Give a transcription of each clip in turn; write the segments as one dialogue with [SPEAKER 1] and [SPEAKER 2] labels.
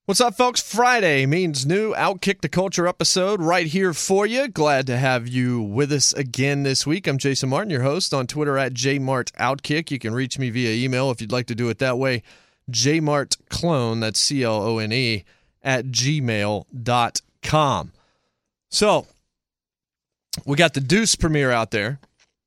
[SPEAKER 1] What's up, folks? Friday means new Outkick the Culture episode right here for you. Glad to have you with us again this week. I'm Jason Martin, your host, on Twitter at JMartOutkick. You can reach me via email if you'd like to do it that way. JMartClone, that's CLONE, at gmail.com. So, we got the Deuce premiere out there.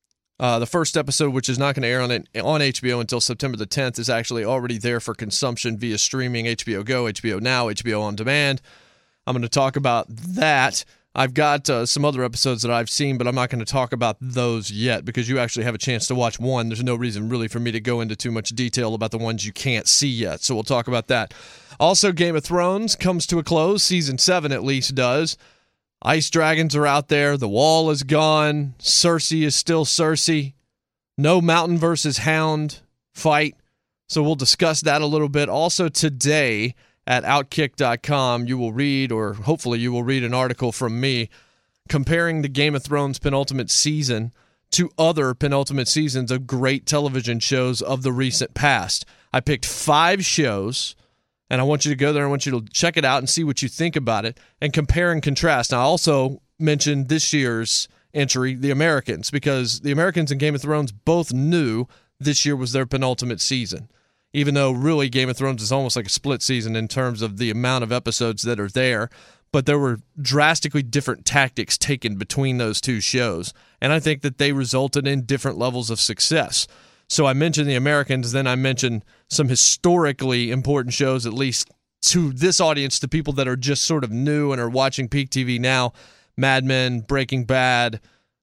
[SPEAKER 1] The first episode, which is not going to air on HBO until September the 10th, is actually already there for consumption via streaming, HBO Go, HBO Now, HBO On Demand. I'm going to talk about that. I've got some other episodes that I've seen, but I'm not going to talk about those yet because you actually have a chance to watch one. There's no reason really for me to go into too much detail about the ones you can't see yet, so we'll talk about that. Also, Game of Thrones comes to a close. Season 7 at least does. Ice dragons are out there. The wall is gone. Cersei is still Cersei. No Mountain versus Hound fight. So we'll discuss that a little bit. Also today at Outkick.com, you will read, or hopefully you will read, an article from me comparing the Game of Thrones penultimate season to other penultimate seasons of great television shows of the recent past. I picked 5 shows, and I want you to go there. I want you to check it out and see what you think about it and compare and contrast. Now, I also mentioned this year's entry, The Americans, because The Americans and Game of Thrones both knew this year was their penultimate season, even though really Game of Thrones is almost like a split season in terms of the amount of episodes that are there. But there were drastically different tactics taken between those two shows, and I think that they resulted in different levels of success. So I mentioned The Americans, then I mentioned some historically important shows, at least to this audience, to people that are just sort of new and are watching Peak TV now. Mad Men, Breaking Bad,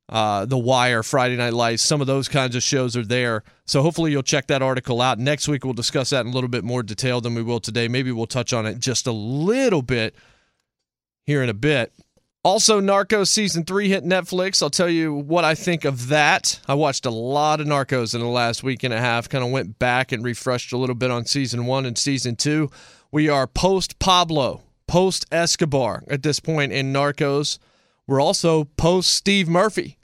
[SPEAKER 1] The Wire, Friday Night Lights, some of those kinds of shows are there. So hopefully you'll check that article out. Next week we'll discuss that in a little bit more detail than we will today. Maybe we'll touch on it just a little bit here in a bit. Also, Narcos Season 3 hit Netflix. I'll tell you what I think of that. I watched a lot of Narcos in the last week and a half, kind of went back and refreshed a little bit on Season 1 and Season 2. We are post-Pablo, post-Escobar at this point in Narcos. We're also post-Steve Murphy,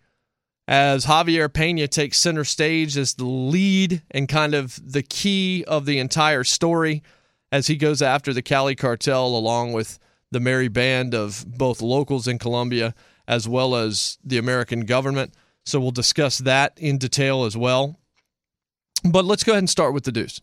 [SPEAKER 1] as Javier Pena takes center stage as the lead and kind of the key of the entire story as he goes after the Cali cartel along with the merry band of both locals in Colombia as well as the American government. So we'll discuss that in detail as well. But let's go ahead and start with The Deuce.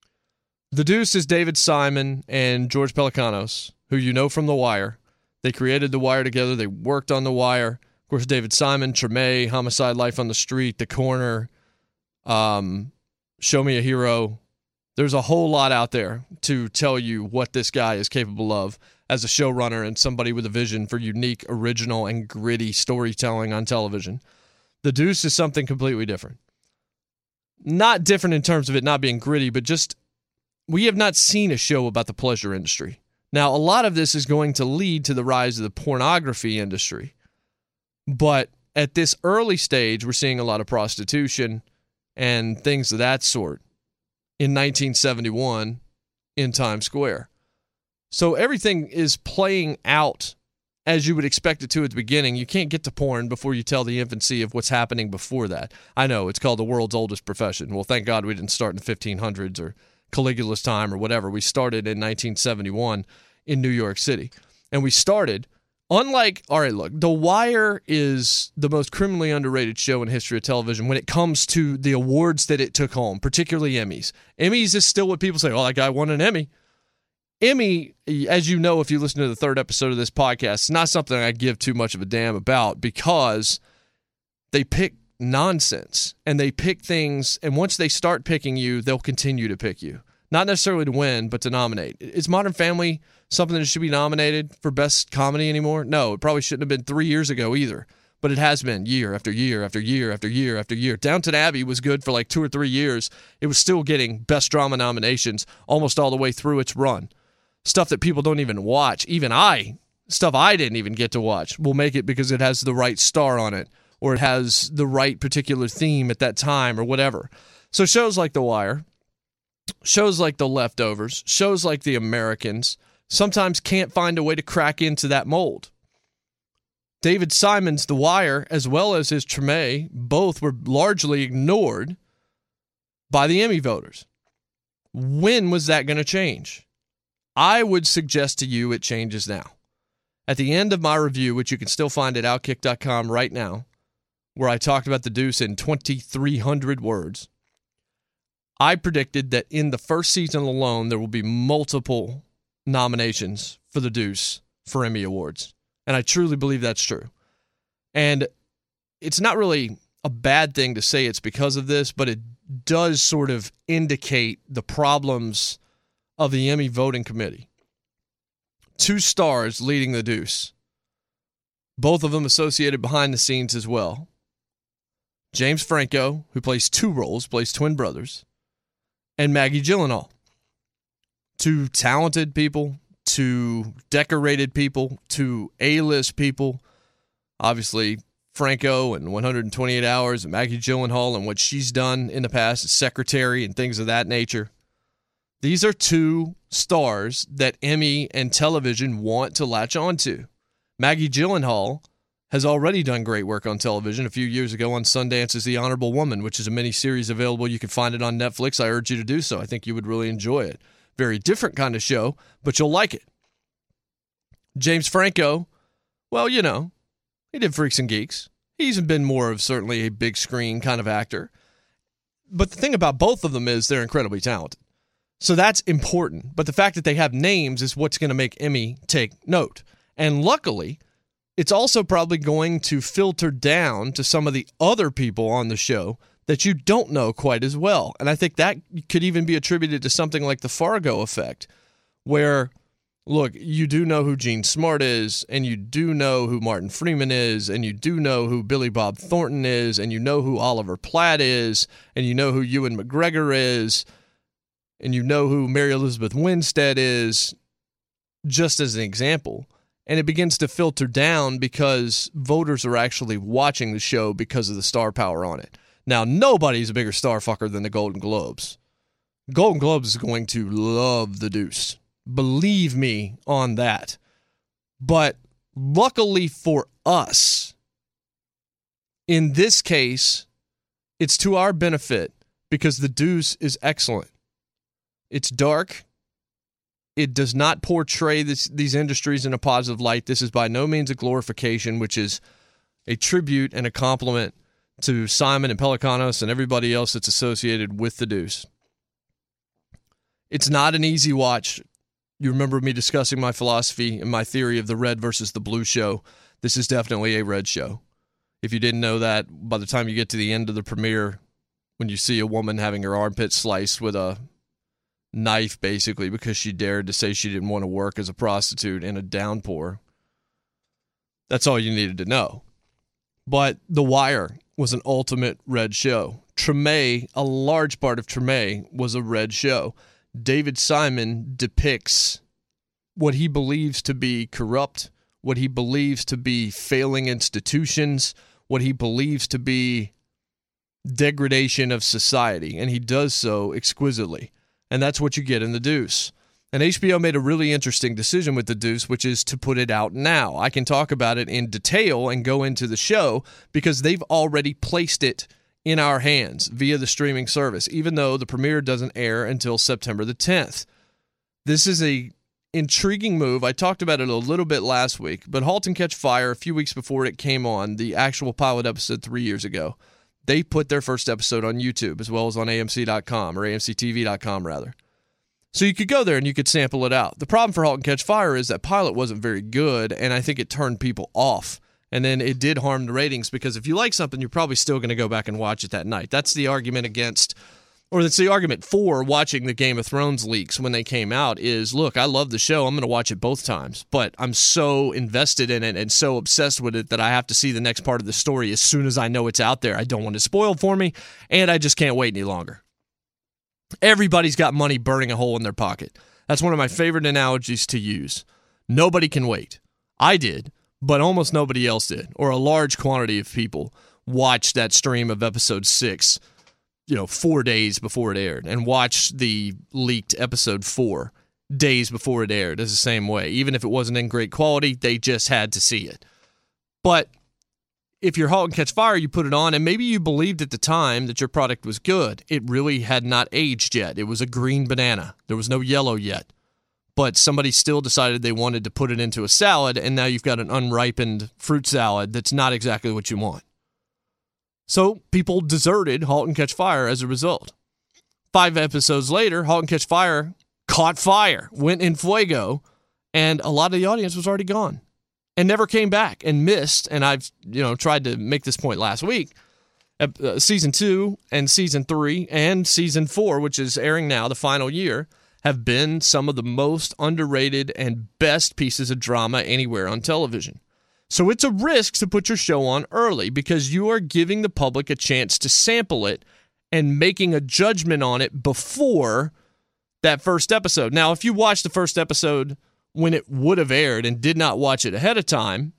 [SPEAKER 1] The Deuce is David Simon and George Pelecanos, who you know from The Wire. They created The Wire together. They worked on The Wire. Of course, David Simon, Treme, Homicide, Life on the Street, The Corner, Show Me a Hero. There's a whole lot out there to tell you what this guy is capable of as a showrunner and somebody with a vision for unique, original, and gritty storytelling on television. The Deuce is something completely different. Not different in terms of it not being gritty, but just we have not seen a show about the pleasure industry. Now, a lot of this is going to lead to the rise of the pornography industry. But at this early stage, we're seeing a lot of prostitution and things of that sort in 1971 in Times Square. So everything is playing out as you would expect it to at the beginning. You can't get to porn before you tell the infancy of what's happening before that. I know, it's called the world's oldest profession. Well, thank God we didn't start in the 1500s or Caligula's time or whatever. We started in 1971 in New York City. And we started, unlike, all right, look, The Wire is the most criminally underrated show in the history of television when it comes to the awards that it took home, particularly Emmys. Emmys is still what people say, oh, that guy won an Emmy. Emmy, as you know, if you listen to the third episode of this podcast, it's not something I give too much of a damn about because they pick nonsense and they pick things, and once they start picking you, they'll continue to pick you. Not necessarily to win, but to nominate. Is Modern Family something that should be nominated for Best Comedy anymore? No, it probably shouldn't have been 3 years ago either, but it has been year after year after year after year after year. Downton Abbey was good for like 2 or 3 years. It was still getting Best Drama nominations almost all the way through its run. Stuff that people don't even watch, stuff I didn't even get to watch, will make it because it has the right star on it, or it has the right particular theme at that time, or whatever. So shows like The Wire, shows like The Leftovers, shows like The Americans, sometimes can't find a way to crack into that mold. David Simon's The Wire, as well as his Treme, both were largely ignored by the Emmy voters. When was that going to change? I would suggest to you it changes now. At the end of my review, which you can still find at Outkick.com right now, where I talked about the Deuce in 2,300 words, I predicted that in the first season alone, there will be multiple nominations for the Deuce for Emmy Awards. And I truly believe that's true. And it's not really a bad thing to say it's because of this, but it does sort of indicate the problems of the Emmy voting committee. 2 stars leading the Deuce, both of them associated behind the scenes as well. James Franco, who plays 2 roles, plays twin brothers, and Maggie Gyllenhaal. 2 talented people, 2 decorated people, 2 A-list people. Obviously, Franco and 128 Hours, and Maggie Gyllenhaal and what she's done in the past as secretary and things of that nature. These are 2 stars that Emmy and television want to latch onto. Maggie Gyllenhaal has already done great work on television a few years ago on Sundance as The Honorable Woman, which is a miniseries available. You can find it on Netflix. I urge you to do so. I think you would really enjoy it. Very different kind of show, but you'll like it. James Franco, well, you know, he did Freaks and Geeks. He's been more of certainly a big screen kind of actor. But the thing about both of them is they're incredibly talented. So that's important. But the fact that they have names is what's going to make Emmy take note. And luckily, it's also probably going to filter down to some of the other people on the show that you don't know quite as well. And I think that could even be attributed to something like the Fargo effect, where, look, you do know who Gene Smart is, and you do know who Martin Freeman is, and you do know who Billy Bob Thornton is, and you know who Oliver Platt is, and you know who Ewan McGregor is, and you know who Mary Elizabeth Winstead is, just as an example. And it begins to filter down because voters are actually watching the show because of the star power on it. Now, nobody's a bigger star fucker than the Golden Globes. Golden Globes is going to love the Deuce. Believe me on that. But luckily for us, in this case, it's to our benefit because the Deuce is excellent. It's dark. It does not portray these industries in a positive light. This is by no means a glorification, which is a tribute and a compliment to Simon and Pelecanos and everybody else that's associated with the Deuce. It's not an easy watch. You remember me discussing my philosophy and my theory of the red versus the blue show. This is definitely a red show. If you didn't know that, by the time you get to the end of the premiere, when you see a woman having her armpit sliced with a knife, basically, because she dared to say she didn't want to work as a prostitute in a downpour, that's all you needed to know. But The Wire was an ultimate red show. Treme, a large part of Treme, was a red show. David Simon depicts what he believes to be corrupt, what he believes to be failing institutions, what he believes to be degradation of society, and he does so exquisitely. And that's what you get in The Deuce. And HBO made a really interesting decision with The Deuce, which is to put it out now. I can talk about it in detail and go into the show because they've already placed it in our hands via the streaming service, even though the premiere doesn't air until September the 10th. This is a intriguing move. I talked about it a little bit last week, but Halt and Catch Fire, a few weeks before it came on, the actual pilot episode 3 years ago, they put their first episode on YouTube as well as on AMC.com or AMCTV.com rather. So you could go there and you could sample it out. The problem for Halt and Catch Fire is that pilot wasn't very good, and I think it turned people off. And then it did harm the ratings because if you like something, you're probably still going to go back and watch it that night. That's the argument against, or that's the argument for watching the Game of Thrones leaks when they came out is, look, I love the show. I'm going to watch it both times. But I'm so invested in it and so obsessed with it that I have to see the next part of the story as soon as I know it's out there. I don't want it spoiled for me, and I just can't wait any longer. Everybody's got money burning a hole in their pocket. That's one of my favorite analogies to use. Nobody can wait. I did, but almost nobody else did, or a large quantity of people watched that stream of episode 6, 4 days before it aired, and watched the leaked episode 4 days before it aired as the same way. Even if it wasn't in great quality, they just had to see it. But if you're Halt and Catch Fire, you put it on, and maybe you believed at the time that your product was good. It really had not aged yet. It was a green banana. There was no yellow yet. but somebody still decided they wanted to put it into a salad, and now you've got an unripened fruit salad that's not exactly what you want. So people deserted Halt and Catch Fire as a result. 5 episodes later, Halt and Catch Fire caught fire, went in fuego, and a lot of the audience was already gone and never came back and missed. And I've tried to make this point last week. Season 2 and Season 3 and Season 4, which is airing now, the final year, have been some of the most underrated and best pieces of drama anywhere on television. So it's a risk to put your show on early because you are giving the public a chance to sample it and making a judgment on it before that first episode. Now, if you watch the first episode when it would have aired and did not watch it ahead of time,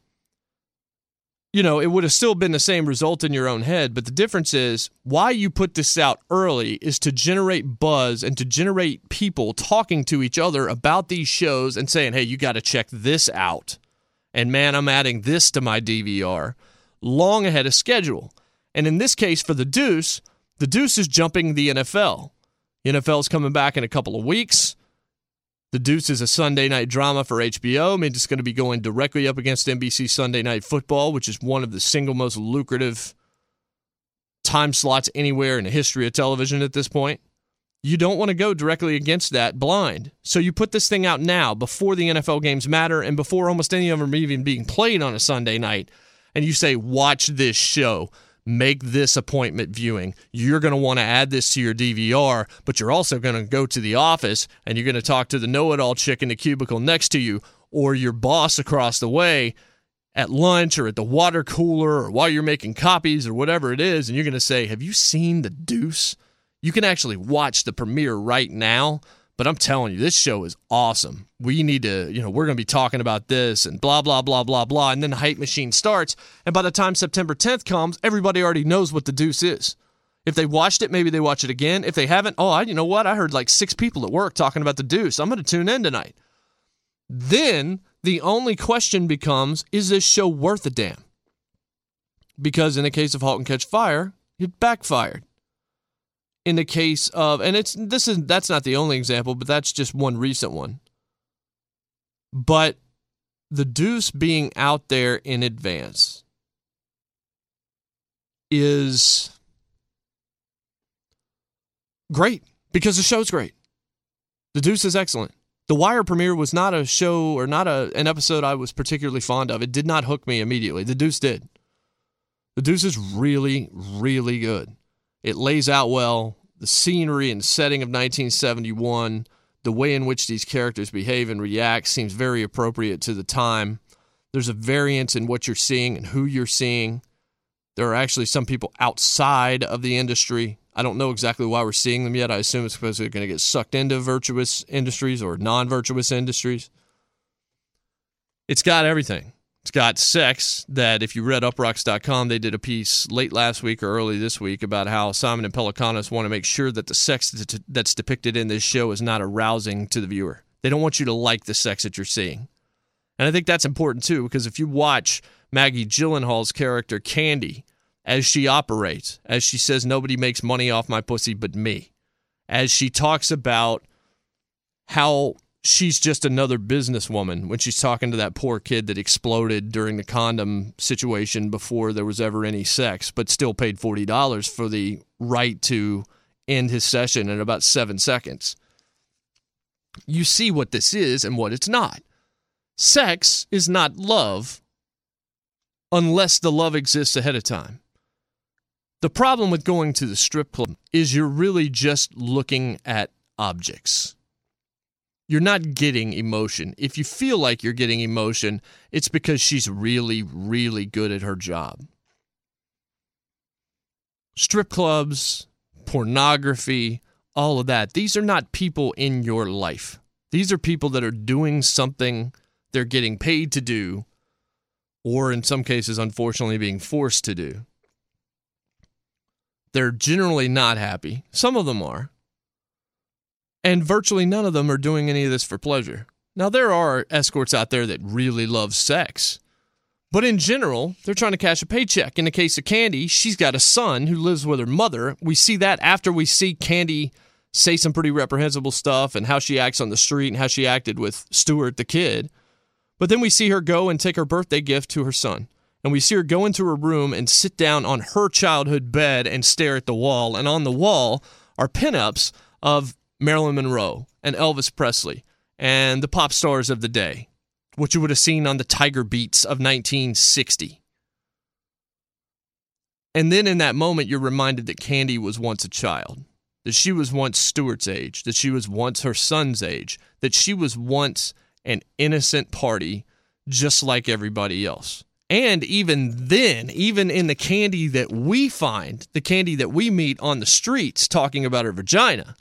[SPEAKER 1] it would have still been the same result in your own head. But the difference is why you put this out early is to generate buzz and to generate people talking to each other about these shows and saying, hey, you got to check this out. And man, I'm adding this to my DVR long ahead of schedule. And in this case, for The Deuce is jumping the NFL. The NFL is coming back in a couple of weeks. The Deuce is a Sunday night drama for HBO. I mean, it's going to be going directly up against NBC Sunday Night Football, which is one of the single most lucrative time slots anywhere in the history of television at this point. You don't want to go directly against that blind. So you put this thing out now before the NFL games matter and before almost any of them are even being played on a Sunday night. And you say, watch this show. Make this appointment viewing. You're going to want to add this to your DVR, but you're also going to go to the office and you're going to talk to the know-it-all chick in the cubicle next to you or your boss across the way at lunch or at the water cooler or while you're making copies or whatever it is, and you're going to say, have you seen The Deuce? You can actually watch the premiere right now, but I'm telling you, this show is awesome. We need to, we're going to be talking about this and blah, blah, blah, blah, blah. And then the hype machine starts. And by the time September 10th comes, everybody already knows what The Deuce is. If they watched it, maybe they watch it again. If they haven't, you know what? I heard like 6 people at work talking about The Deuce. I'm going to tune in tonight. Then the only question becomes, is this show worth a damn? Because in the case of Halt and Catch Fire, it backfired. In the case of, and that's not the only example, but that's just one recent one. But The Deuce being out there in advance is great because the show's great. The Deuce is excellent. The Wire premiere was not a show or not an episode I was particularly fond of. It did not hook me immediately. The Deuce did. The Deuce is really, really good. It lays out well the scenery and setting of 1971, the way in which these characters behave and react seems very appropriate to the time. There's a variance in what you're seeing and who you're seeing. There are actually some people outside of the industry. I don't know exactly why we're seeing them yet. I assume it's because they're going to get sucked into virtuous industries or non-virtuous industries. It's got everything. It's got sex that if you read uprocks.com, they did a piece late last week or early this week about how Simon and Pelecanos want to make sure that the sex that's depicted in this show is not arousing to the viewer. They don't want you to like the sex that you're seeing. And I think that's important too, because if you watch Maggie Gyllenhaal's character Candy as she operates, as she says, nobody makes money off my pussy but me, as she talks about how she's just another businesswoman when she's talking to that poor kid that exploded during the condom situation before there was ever any sex, but still paid $40 for the right to end his session in about 7 seconds. You see what this is and what it's not. Sex is not love unless the love exists ahead of time. The problem with going to the strip club is you're really just looking at objects. You're not getting emotion. If you feel like you're getting emotion, it's because she's really, really good at her job. Strip clubs, pornography, all of that, these are not people in your life. These are people that are doing something they're getting paid to do, or in some cases, unfortunately, being forced to do. They're generally not happy. Some of them are. And virtually none of them are doing any of this for pleasure. Now, there are escorts out there that really love sex. But in general, they're trying to cash a paycheck. In the case of Candy, she's got a son who lives with her mother. We see that after we see Candy say some pretty reprehensible stuff and how she acts on the street and how she acted with Stuart the kid. But then we see her go and take her birthday gift to her son. And we see her go into her room and sit down on her childhood bed and stare at the wall. And on the wall are pinups of Marilyn Monroe and Elvis Presley and the pop stars of the day, which you would have seen on the Tiger Beats of 1960. And then in that moment, you're reminded that Candy was once a child, that she was once Stuart's age, that she was once her son's age, that she was once an innocent party just like everybody else. And even then, even in the Candy that we find, the Candy that we meet on the streets talking about her vagina,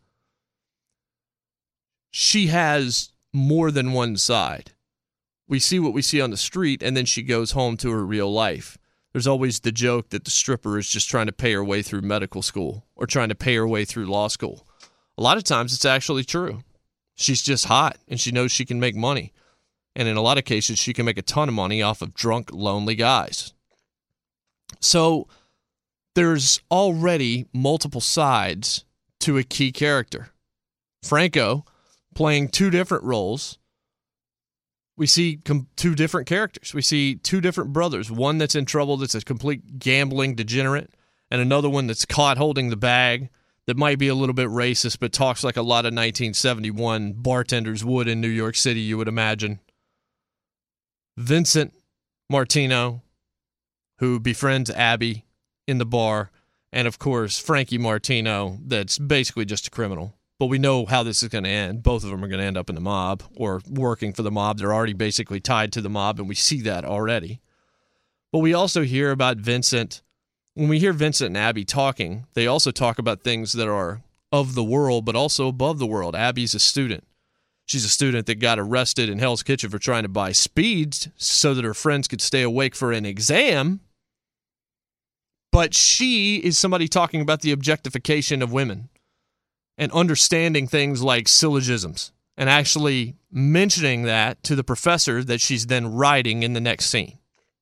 [SPEAKER 1] she has more than one side. We see what we see on the street, and then she goes home to her real life. There's always the joke that the stripper is just trying to pay her way through medical school or trying to pay her way through law school. A lot of times it's actually true. She's just hot, and she knows she can make money. And in a lot of cases, she can make a ton of money off of drunk, lonely guys. So there's already multiple sides to a key character. Franco playing two different roles. We see two different characters. We see two different brothers. One that's in trouble, that's a complete gambling degenerate, and another one that's caught holding the bag that might be a little bit racist, but talks like a lot of 1971 bartenders would in New York City, you would imagine. Vincent Martino, who befriends Abby in the bar, and of course Frankie Martino, that's basically just a criminal. But we know how this is going to end. Both of them are going to end up in the mob or working for the mob. They're already basically tied to the mob, and we see that already. But we also hear about Vincent. When we hear Vincent and Abby talking, they also talk about things that are of the world, but also above the world. Abby's a student. She's a student that got arrested in Hell's Kitchen for trying to buy speeds so that her friends could stay awake for an exam. But she is somebody talking about the objectification of women and understanding things like syllogisms and actually mentioning that to the professor that she's then writing in the next scene.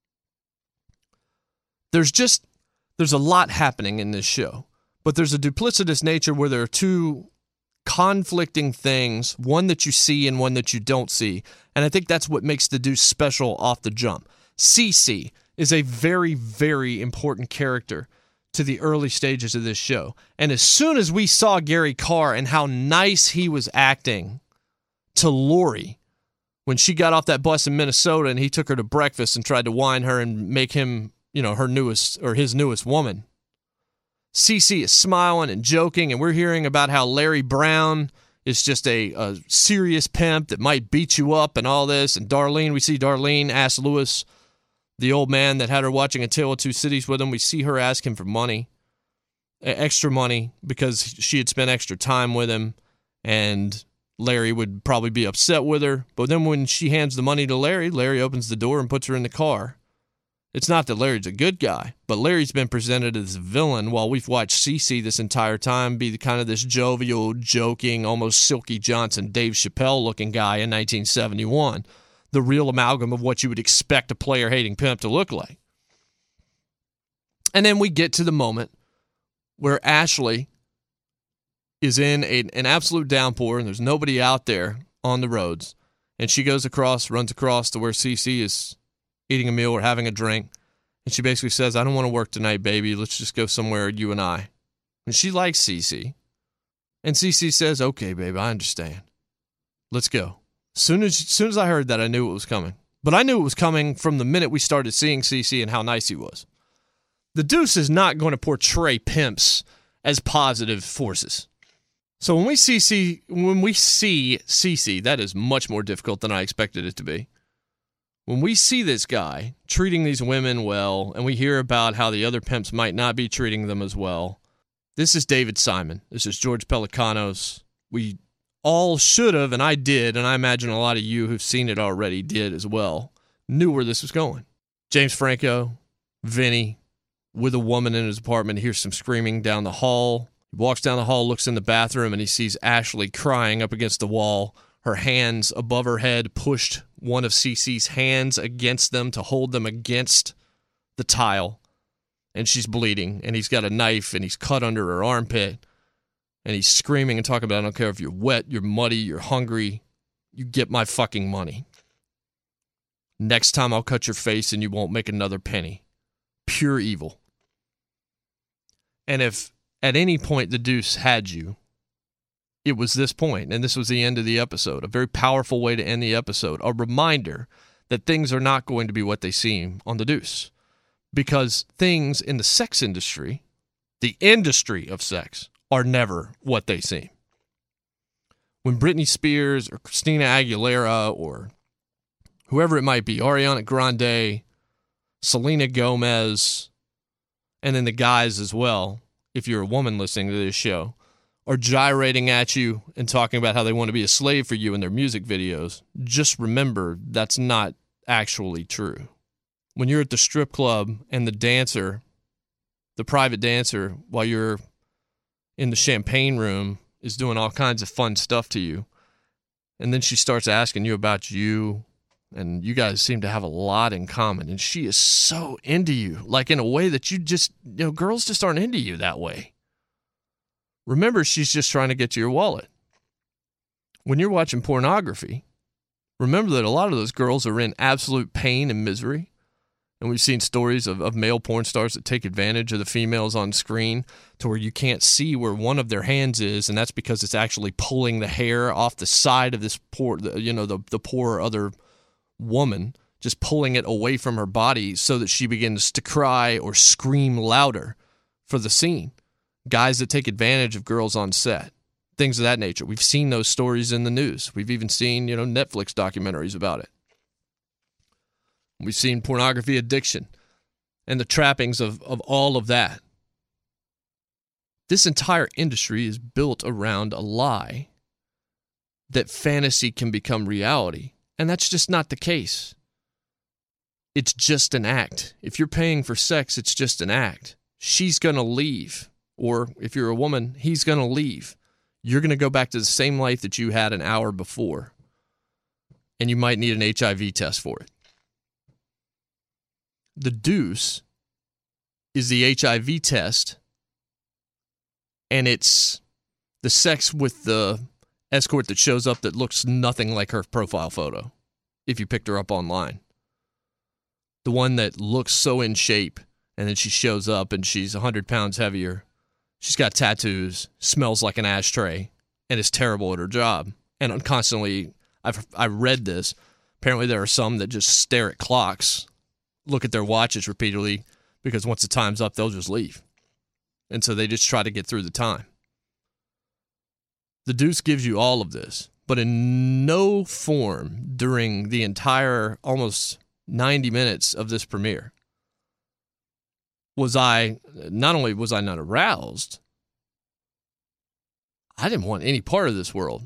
[SPEAKER 1] There's a lot happening in this show, but there's a duplicitous nature where there are two conflicting things, one that you see and one that you don't see. And I think that's what makes the Deuce special off the jump. Cece is a very, very important character to the early stages of this show. And as soon as we saw Gary Carr and how nice he was acting to Lori when she got off that bus in Minnesota and he took her to breakfast and tried to wine her and make him, her newest or his newest woman, Cece is smiling and joking, and we're hearing about how Larry Brown is just a serious pimp that might beat you up and all this. And Darlene, we see Darlene ask Lewis, the old man that had her watching A Tale of Two Cities with him, we see her ask him for money, extra money, because she had spent extra time with him, and Larry would probably be upset with her. But then when she hands the money to Larry, Larry opens the door and puts her in the car. It's not that Larry's a good guy, but Larry's been presented as a villain while we've watched Cece this entire time be kind of this jovial, joking, almost Silky Johnson, Dave Chappelle-looking guy in 1971. The real amalgam of what you would expect a player-hating pimp to look like. And then we get to the moment where Ashley is in an absolute downpour and there's nobody out there on the roads. And she runs across to where Cece is eating a meal or having a drink. And she basically says, I don't want to work tonight, baby. Let's just go somewhere, you and I. And she likes Cece. And Cece says, okay, baby, I understand. Let's go. As soon as I heard that, I knew it was coming. But I knew it was coming from the minute we started seeing Cece and how nice he was. The Deuce is not going to portray pimps as positive forces. So when we see Cece, that is much more difficult than I expected it to be. When we see this guy treating these women well, and we hear about how the other pimps might not be treating them as well, this is David Simon. This is George Pelecanos. We all should have, and I did, and I imagine a lot of you who've seen it already did as well, knew where this was going. James Franco, Vinny, with a woman in his apartment, hears some screaming down the hall. He walks down the hall, looks in the bathroom, and he sees Ashley crying up against the wall. Her hands above her head pushed one of Cece's hands against them to hold them against the tile. And she's bleeding, and he's got a knife, and he's cut under her armpit. And he's screaming and talking about, I don't care if you're wet, you're muddy, you're hungry, you get my fucking money. Next time I'll cut your face and you won't make another penny. Pure evil. And if at any point the Deuce had you, it was this point, and this was the end of the episode. A very powerful way to end the episode. A reminder that things are not going to be what they seem on the Deuce. Because things in the sex industry, the industry of sex, are never what they seem. When Britney Spears or Christina Aguilera or whoever it might be, Ariana Grande, Selena Gomez, and then the guys as well, if you're a woman listening to this show, are gyrating at you and talking about how they want to be a slave for you in their music videos, just remember that's not actually true. When you're at the strip club and the dancer, the private dancer, while you're in the champagne room, is doing all kinds of fun stuff to you, and then she starts asking you about you, and you guys seem to have a lot in common, and she is so into you, like in a way that you just, girls just aren't into you that way. Remember, she's just trying to get to your wallet. When you're watching pornography, remember that a lot of those girls are in absolute pain and misery. And we've seen stories of male porn stars that take advantage of the females on screen to where you can't see where one of their hands is, and that's because it's actually pulling the hair off the side of this poor, the poor other woman, just pulling it away from her body so that she begins to cry or scream louder for the scene. Guys that take advantage of girls on set, things of that nature. We've seen those stories in the news. We've even seen, Netflix documentaries about it. We've seen pornography addiction and the trappings of all of that. This entire industry is built around a lie that fantasy can become reality, and that's just not the case. It's just an act. If you're paying for sex, it's just an act. She's going to leave. Or if you're a woman, he's going to leave. You're going to go back to the same life that you had an hour before. And you might need an HIV test for it. The Deuce is the HIV test. And it's the sex with the escort that shows up that looks nothing like her profile photo, if you picked her up online. The one that looks so in shape, and then she shows up and she's 100 pounds heavier. She's got tattoos, smells like an ashtray, and is terrible at her job. And constantly, I read this. Apparently there are some that just stare at clocks, look at their watches repeatedly, because once the time's up, they'll just leave. And so they just try to get through the time. The Deuce gives you all of this, but in no form during the entire almost 90 minutes of this premiere not only was I not aroused, I didn't want any part of this world,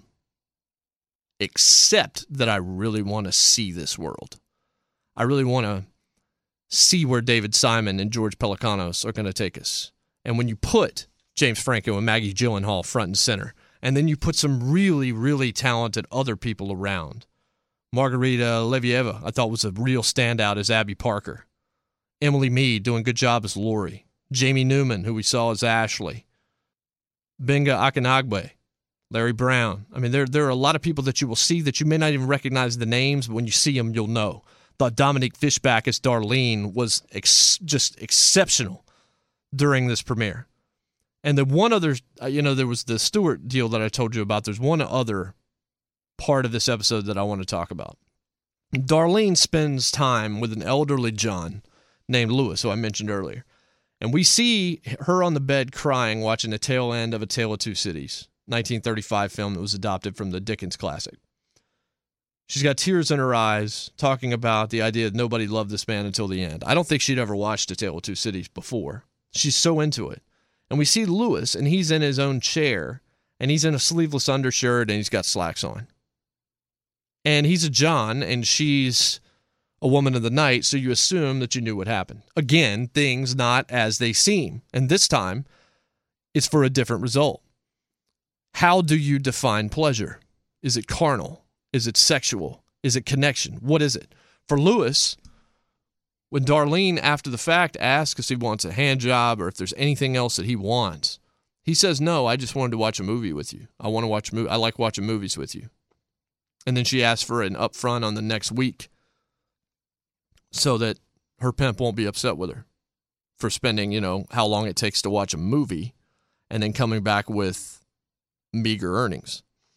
[SPEAKER 1] except that I really want to see this world. I really want to see where David Simon and George Pelecanos are going to take us. And when you put James Franco and Maggie Gyllenhaal front and center, and then you put some really, really talented other people around, Margarita Levieva, I thought was a real standout as Abby Parker. Emily Mead doing a good job as Lori. Jamie Newman, who we saw as Ashley. Benga Akinagbe. Larry Brown. I mean, there are a lot of people that you will see that you may not even recognize the names, but when you see them, you'll know. Thought Dominique Fishback as Darlene was just exceptional during this premiere. And the one other, there was the Stewart deal that I told you about. There's one other part of this episode that I want to talk about. Darlene spends time with an elderly John named Lewis, who I mentioned earlier. And we see her on the bed crying, watching the tail end of A Tale of Two Cities, 1935 film that was adopted from the Dickens classic. She's got tears in her eyes, talking about the idea that nobody loved this man until the end. I don't think she'd ever watched A Tale of Two Cities before. She's so into it. And we see Lewis, and he's in his own chair, and he's in a sleeveless undershirt, and he's got slacks on. And he's a John, and she's a woman of the night, so you assume that you knew what happened. Again, things not as they seem. And this time, it's for a different result. How do you define pleasure? Is it carnal? Is it sexual? Is it connection? What is it? For Lewis, when Darlene, after the fact, asks if he wants a hand job or if there's anything else that he wants, He says, no, I just wanted to watch a movie with you. I want to watch a movie. I like watching movies with you. And then she asks for an upfront on the next week so that her pimp won't be upset with her for spending, how long it takes to watch a movie and then coming back with meager earnings.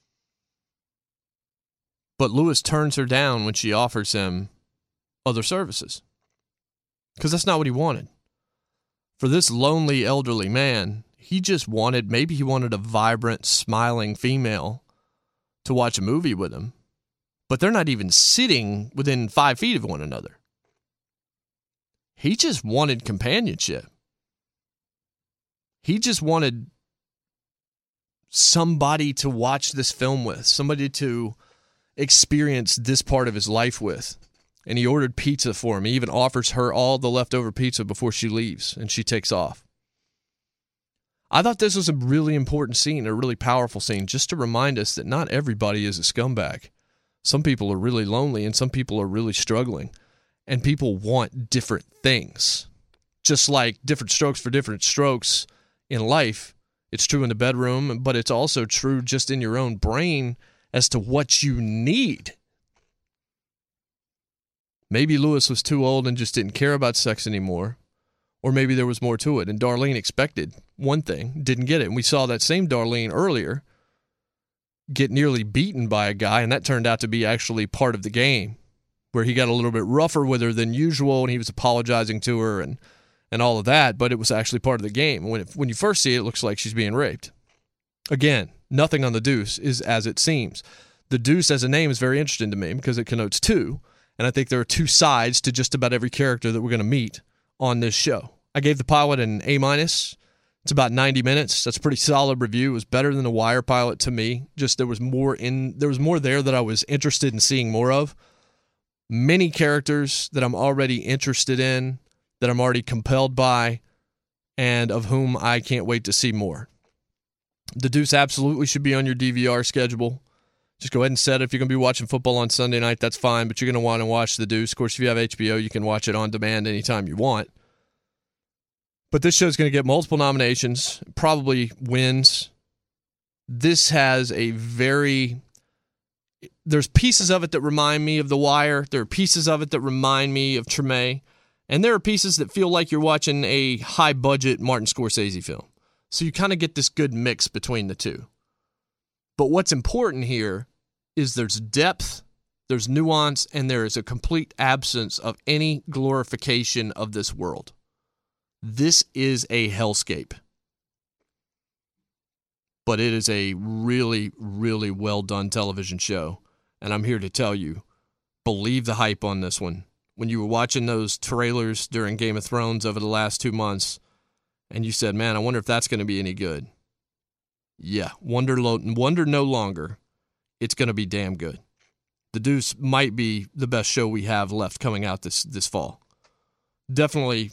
[SPEAKER 1] But Lewis turns her down when she offers him other services because that's not what he wanted. For this lonely elderly man, maybe he wanted a vibrant, smiling female to watch a movie with him, but they're not even sitting within 5 feet of one another. He just wanted companionship. He just wanted somebody to watch this film with, somebody to experience this part of his life with. And he ordered pizza for him. He even offers her all the leftover pizza before she leaves and she takes off. I thought this was a really important scene, a really powerful scene, just to remind us that not everybody is a scumbag. Some people are really lonely and some people are really struggling. And people want different things. Just like different strokes for different strokes in life, it's true in the bedroom, but it's also true just in your own brain as to what you need. Maybe Lewis was too old and just didn't care about sex anymore. Or maybe there was more to it. And Darlene expected one thing, didn't get it. And we saw that same Darlene earlier get nearly beaten by a guy, and that turned out to be actually part of the game, where he got a little bit rougher with her than usual, and he was apologizing to her and all of that, but it was actually part of the game. When you first see it, it looks like she's being raped. Again, nothing on the Deuce is as it seems. The Deuce as a name is very interesting to me because it connotes two, and I think there are two sides to just about every character that we're going to meet on this show. I gave the pilot an A-. It's about 90 minutes. That's a pretty solid review. It was better than the Wire pilot to me. Just there was more there that I was interested in seeing more of. Many characters that I'm already interested in, that I'm already compelled by, and of whom I can't wait to see more. The Deuce absolutely should be on your DVR schedule. Just go ahead and set it. If you're going to be watching football on Sunday night, that's fine, but you're going to want to watch The Deuce. Of course, if you have HBO, you can watch it on demand anytime you want. But this show's going to get multiple nominations, probably wins. This has there's pieces of it that remind me of The Wire. There are pieces of it that remind me of Treme. And there are pieces that feel like you're watching a high-budget Martin Scorsese film. So you kind of get this good mix between the two. But what's important here is there's depth, there's nuance, and there is a complete absence of any glorification of this world. This is a hellscape. But it is a really, really well-done television show. And I'm here to tell you, believe the hype on this one. When you were watching those trailers during Game of Thrones over the last 2 months, and you said, man, I wonder if that's going to be any good. Yeah, wonder no longer. It's going to be damn good. The Deuce might be the best show we have left coming out this fall. Definitely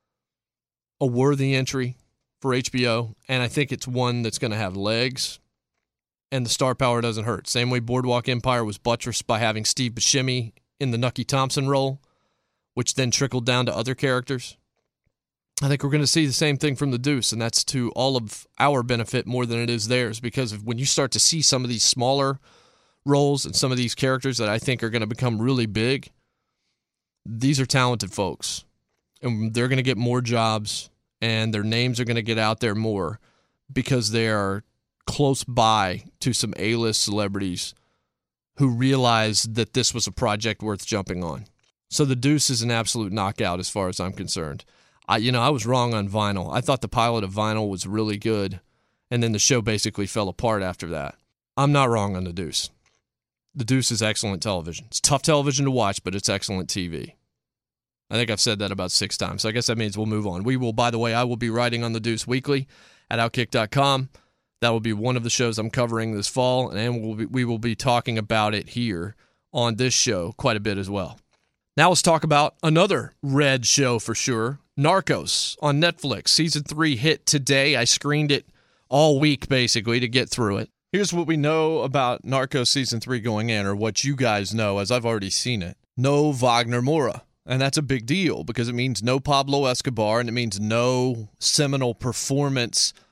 [SPEAKER 1] a worthy entry for HBO, and I think it's one that's going to have legs, and the star power doesn't hurt. Same way Boardwalk Empire was buttressed by having Steve Buscemi in the Nucky Thompson role, which then trickled down to other characters. I think we're going to see the same thing from The Deuce, and that's to all of our benefit more than it is theirs, because when you start to see some of these smaller roles and some of these characters that I think are going to become really big, these are talented folks, and they're going to get more jobs, and their names are going to get out there more because they are close by to some A-list celebrities who realized that this was a project worth jumping on. So The Deuce is an absolute knockout as far as I'm concerned. I was wrong on Vinyl. I thought the pilot of Vinyl was really good, and then the show basically fell apart after that. I'm not wrong on The Deuce. The Deuce is excellent television. It's tough television to watch, but it's excellent TV. I think I've said that about 6 times, so I guess that means we'll move on. I will be writing on The Deuce weekly at Outkick.com. That will be one of the shows I'm covering this fall, and we will be talking about it here on this show quite a bit as well. Now let's talk about another red show for sure, Narcos on Netflix. Season 3 hit today. I screened it all week, basically, to get through it. Here's what we know about Narcos Season 3 going in, or what you guys know, as I've already seen it. No Wagner Moura. And that's a big deal, because it means no Pablo Escobar, and it means no seminal performance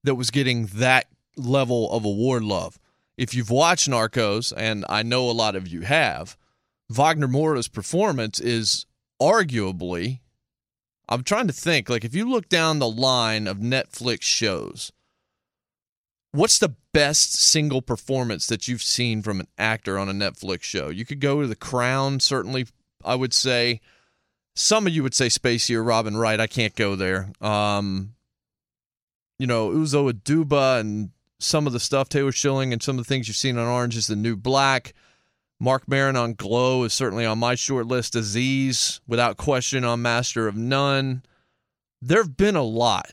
[SPEAKER 1] that was getting that level of award love. If you've watched Narcos, and I know a lot of you have, Wagner Moura's performance is arguably, I'm trying to think, like if you look down the line of Netflix shows, what's the best single performance that you've seen from an actor on a Netflix show? You could go to The Crown, certainly, I would say. Some of you would say Spacey or Robin Wright. I can't go there. Uzo Aduba and some of the stuff, Taylor Schilling, and some of the things you've seen on Orange is the New Black. Mark Maron on Glow is certainly on my short list. Aziz, without question, on Master of None. There have been a lot.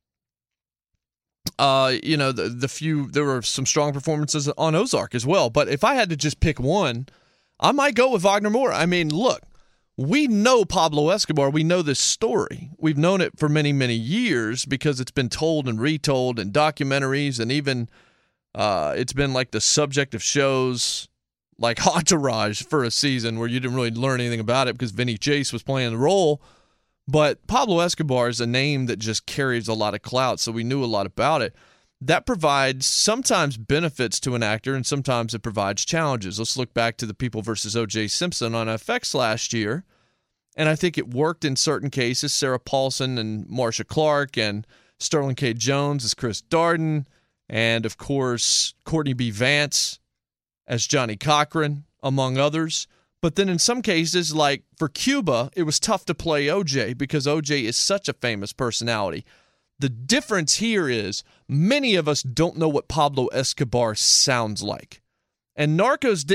[SPEAKER 1] There were some strong performances on Ozark as well. But if I had to just pick one, I might go with Wagner Moura. I mean, look, we know Pablo Escobar. We know this story. We've known it for many, many years because it's been told and retold in documentaries, and even it's been like the subject of shows like Entourage for a season where you didn't really learn anything about it because Vinny Chase was playing the role. But Pablo Escobar is a name that just carries a lot of clout, so we knew a lot about it. That provides sometimes benefits to an actor, and sometimes it provides challenges. Let's look back to the People versus O.J. Simpson on FX last year, and I think it worked in certain cases. Sarah Paulson and Marcia Clark, and Sterling K. Jones as Chris Darden, and, of course, Courtney B. Vance as Johnny Cochran, among others. But then in some cases, like for Cuba, it was tough to play O.J. because O.J. is such a famous personality. The difference here is many of us don't know what Pablo Escobar sounds like. And Narcos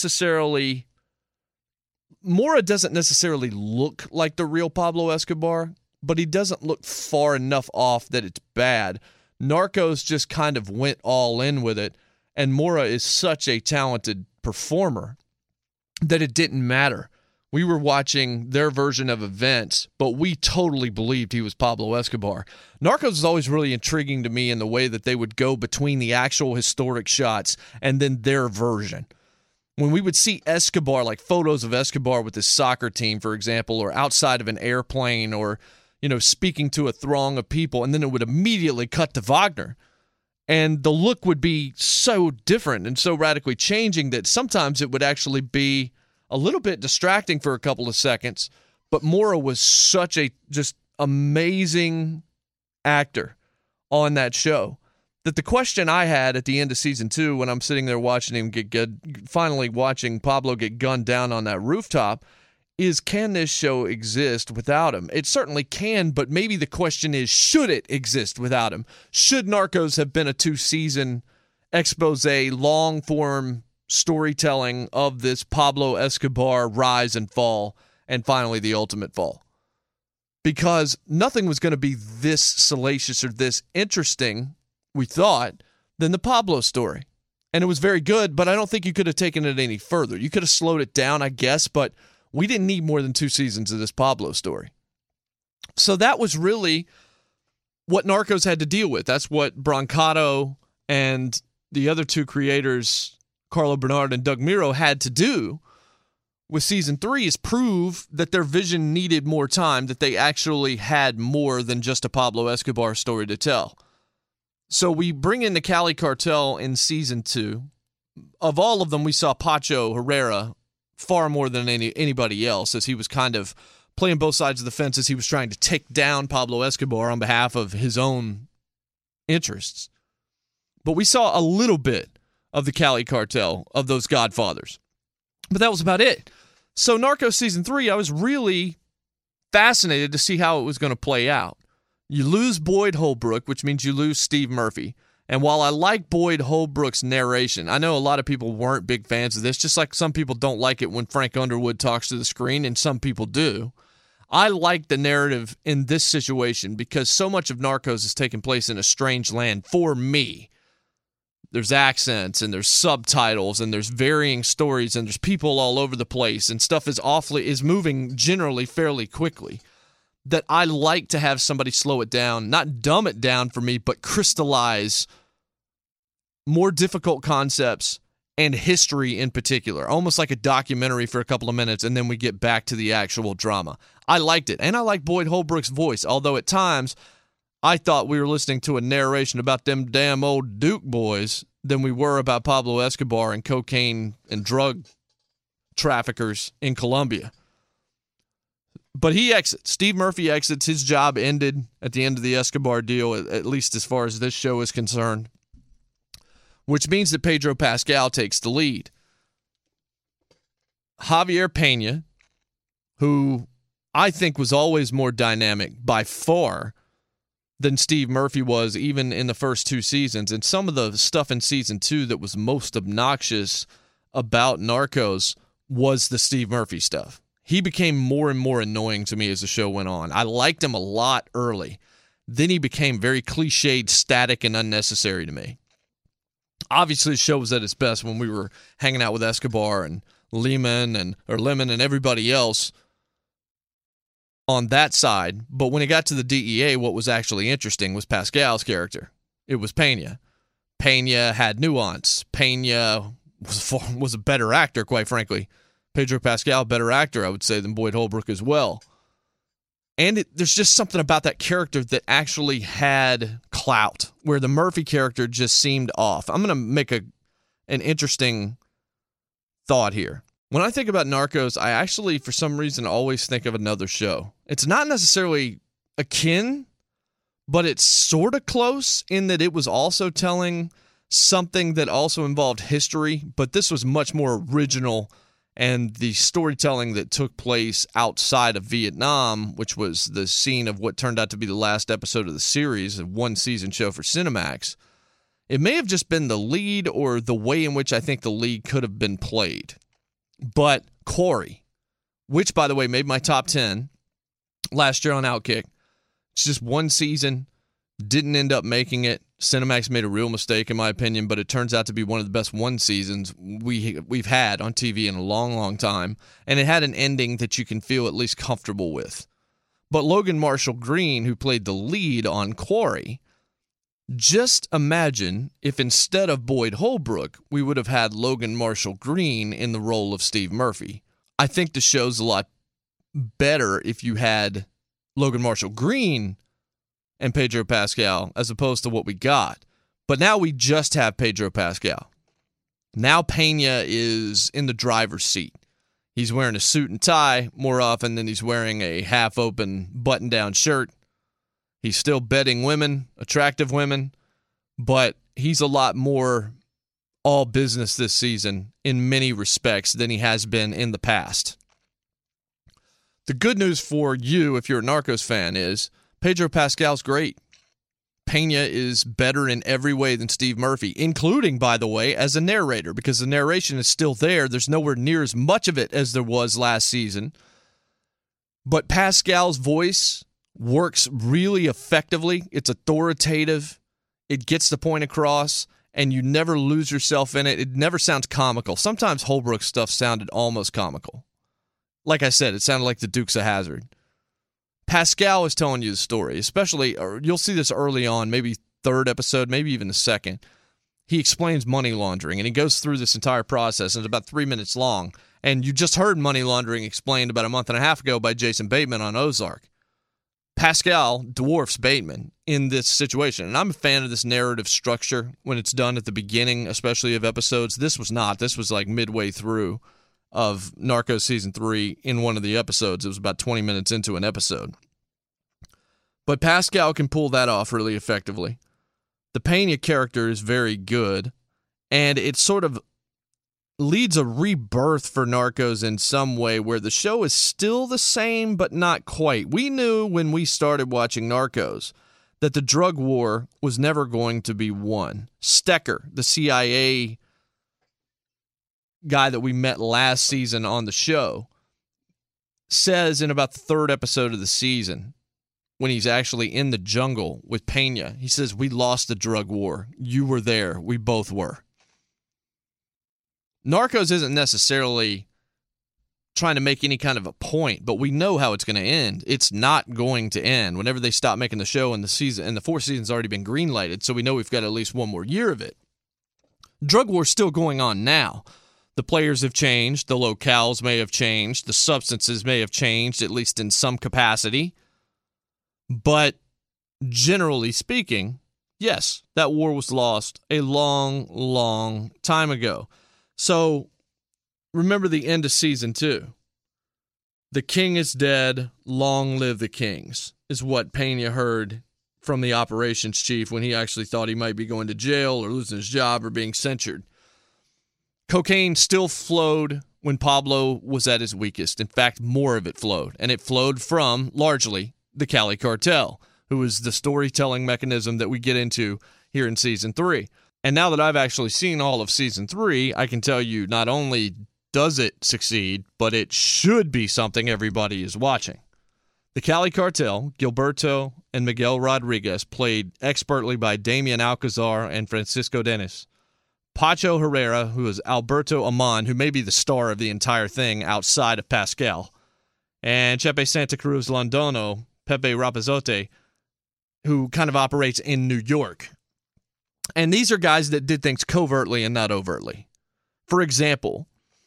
[SPEAKER 1] Moura doesn't necessarily look like the real Pablo Escobar, but he doesn't look far enough off that it's bad. Narcos just kind of went all in with it, and Moura is such a talented performer that it didn't matter. We were watching their version of events, but we totally believed he was Pablo Escobar. Narcos is always really intriguing to me in the way that they would go between the actual historic shots and then their version. When we would see Escobar, like photos of Escobar with his soccer team, for example, or outside of an airplane, or, speaking to a throng of people, and then it would immediately cut to Wagner. And the look would be so different and so radically changing that sometimes it would actually be a little bit distracting for a couple of seconds. But Moura was such a just amazing actor on that show that the question I had at the end of season 2 when I'm sitting there watching him finally watching Pablo get gunned down on that rooftop is, can this show exist without him? It certainly can, but maybe the question is, should it exist without him? Should Narcos have been a 2-season expose, long-form storytelling of this Pablo Escobar rise and fall, and finally the ultimate fall? Because nothing was going to be this salacious or this interesting, we thought, than the Pablo story. And it was very good, but I don't think you could have taken it any further. You could have slowed it down, I guess, but we didn't need more than 2 seasons of this Pablo story. So that was really what Narcos had to deal with. That's what Brancato and the other 2 creators, Carlo Bernard and Doug Miro, had to do with season 3, is prove that their vision needed more time, that they actually had more than just a Pablo Escobar story to tell. So we bring in the Cali Cartel in season 2. Of all of them, we saw Pacho Herrera far more than anybody else, as he was kind of playing both sides of the fence as he was trying to take down Pablo Escobar on behalf of his own interests. But we saw a little bit of the Cali Cartel, of those godfathers. But that was about it. So Narcos season 3, I was really fascinated to see how it was going to play out. You lose Boyd Holbrook, which means you lose Steve Murphy. And while I like Boyd Holbrook's narration, I know a lot of people weren't big fans of this, just like some people don't like it when Frank Underwood talks to the screen, and some people do. I like the narrative in this situation because so much of Narcos is taking place in a strange land for me. There's accents, and there's subtitles, and there's varying stories, and there's people all over the place, and stuff is moving generally fairly quickly. That I like to have somebody slow it down, not dumb it down for me, but crystallize more difficult concepts and history in particular, almost like a documentary for a couple of minutes, and then we get back to the actual drama. I liked it, and I like Boyd Holbrook's voice, although at times I thought we were listening to a narration about them damn old Duke boys than we were about Pablo Escobar and cocaine and drug traffickers in Colombia. But he exits. Steve Murphy exits. His job ended at the end of the Escobar deal, at least as far as this show is concerned, which means that Pedro Pascal takes the lead. Javier Pena, who I think was always more dynamic by far than Steve Murphy was, even in the first 2 seasons. And some of the stuff in season 2 that was most obnoxious about Narcos was the Steve Murphy stuff. He became more and more annoying to me as the show went on. I liked him a lot early. Then he became very cliched, static, and unnecessary to me. Obviously, the show was at its best when we were hanging out with Escobar and Lemon and everybody else on that side. But when it got to the DEA, what was actually interesting was Pascal's character. It was Pena. Pena had nuance. Pena was a better actor, quite frankly. Pedro Pascal, better actor, I would say, than Boyd Holbrook as well. And there's just something about that character that actually had clout, where the Murphy character just seemed off. I'm going to make an interesting thought here. When I think about Narcos, I actually, for some reason, always think of another show. It's not necessarily akin, but it's sort of close in that it was also telling something that also involved history, but this was much more original. And the storytelling that took place outside of Vietnam, which was the scene of what turned out to be the last episode of the series, a 1-season show for Cinemax, it may have just been the lead or the way in which I think the lead could have been played. But Corey, which, by the way, made my top 10 last year on Outkick, it's just 1 season, didn't end up making it. Cinemax made a real mistake, in my opinion, but it turns out to be one of the best 1 seasons we've had on TV in a long, long time, and it had an ending that you can feel at least comfortable with. But Logan Marshall Green, who played the lead on Quarry, just imagine if instead of Boyd Holbrook, we would have had Logan Marshall Green in the role of Steve Murphy. I think the show's a lot better if you had Logan Marshall Green and Pedro Pascal, as opposed to what we got. But now we just have Pedro Pascal. Now Pena is in the driver's seat. He's wearing a suit and tie more often than he's wearing a half-open button-down shirt. He's still bedding women, attractive women, but he's a lot more all business this season in many respects than he has been in the past. The good news for you, if you're a Narcos fan, is Pedro Pascal's great. Pena is better in every way than Steve Murphy, including, by the way, as a narrator, because the narration is still there. There's nowhere near as much of it as there was last season. But Pascal's voice works really effectively. It's authoritative. It gets the point across, and you never lose yourself in it. It never sounds comical. Sometimes Holbrook's stuff sounded almost comical. Like I said, it sounded like the Dukes of Hazzard. Pascal is telling you the story, especially, or you'll see this early on, maybe 3rd episode, maybe even the 2nd. He explains money laundering, and he goes through this entire process, and it's about 3 minutes long. And you just heard money laundering explained about a month and a half ago by Jason Bateman on Ozark. Pascal dwarfs Bateman in this situation, and I'm a fan of this narrative structure when it's done at the beginning, especially of episodes. This was not. This was like midway through of Narcos Season 3 in one of the episodes. It was about 20 minutes into an episode. But Pascal can pull that off really effectively. The Pena character is very good, and it sort of leads a rebirth for Narcos in some way where the show is still the same, but not quite. We knew when we started watching Narcos that the drug war was never going to be won. Stecker, the CIA guy that we met last season on the show, says in about the 3rd episode of the season, when he's actually in the jungle with Pena, he says, "We lost the drug war. You were there. We both were." Narcos isn't necessarily trying to make any kind of a point, but we know how it's going to end. It's not going to end. Whenever they stop making the show and the 4th season's already been greenlighted, so we know we've got at least 1 more year of it. Drug war's still going on now. The players have changed, the locales may have changed, the substances may have changed, at least in some capacity. But generally speaking, yes, that war was lost a long, long time ago. So remember the end of season 2. The king is dead, long live the kings, is what Pena heard from the operations chief when he actually thought he might be going to jail or losing his job or being censured. Cocaine still flowed when Pablo was at his weakest. In fact, more of it flowed, and it flowed from, largely, the Cali Cartel, who was the storytelling mechanism that we get into here in Season 3. And now that I've actually seen all of Season 3, I can tell you not only does it succeed, but it should be something everybody is watching. The Cali Cartel, Gilberto and Miguel Rodriguez, played expertly by Damian Alcazar and Francisco Dennis. Pacho Herrera, who is Alberto Amon, who may be the star of the entire thing outside of Pascal, and Chepe Santa Cruz Londono, Pepe Rapazote, who kind of operates in New York. And these are guys that did things covertly and not overtly. For example,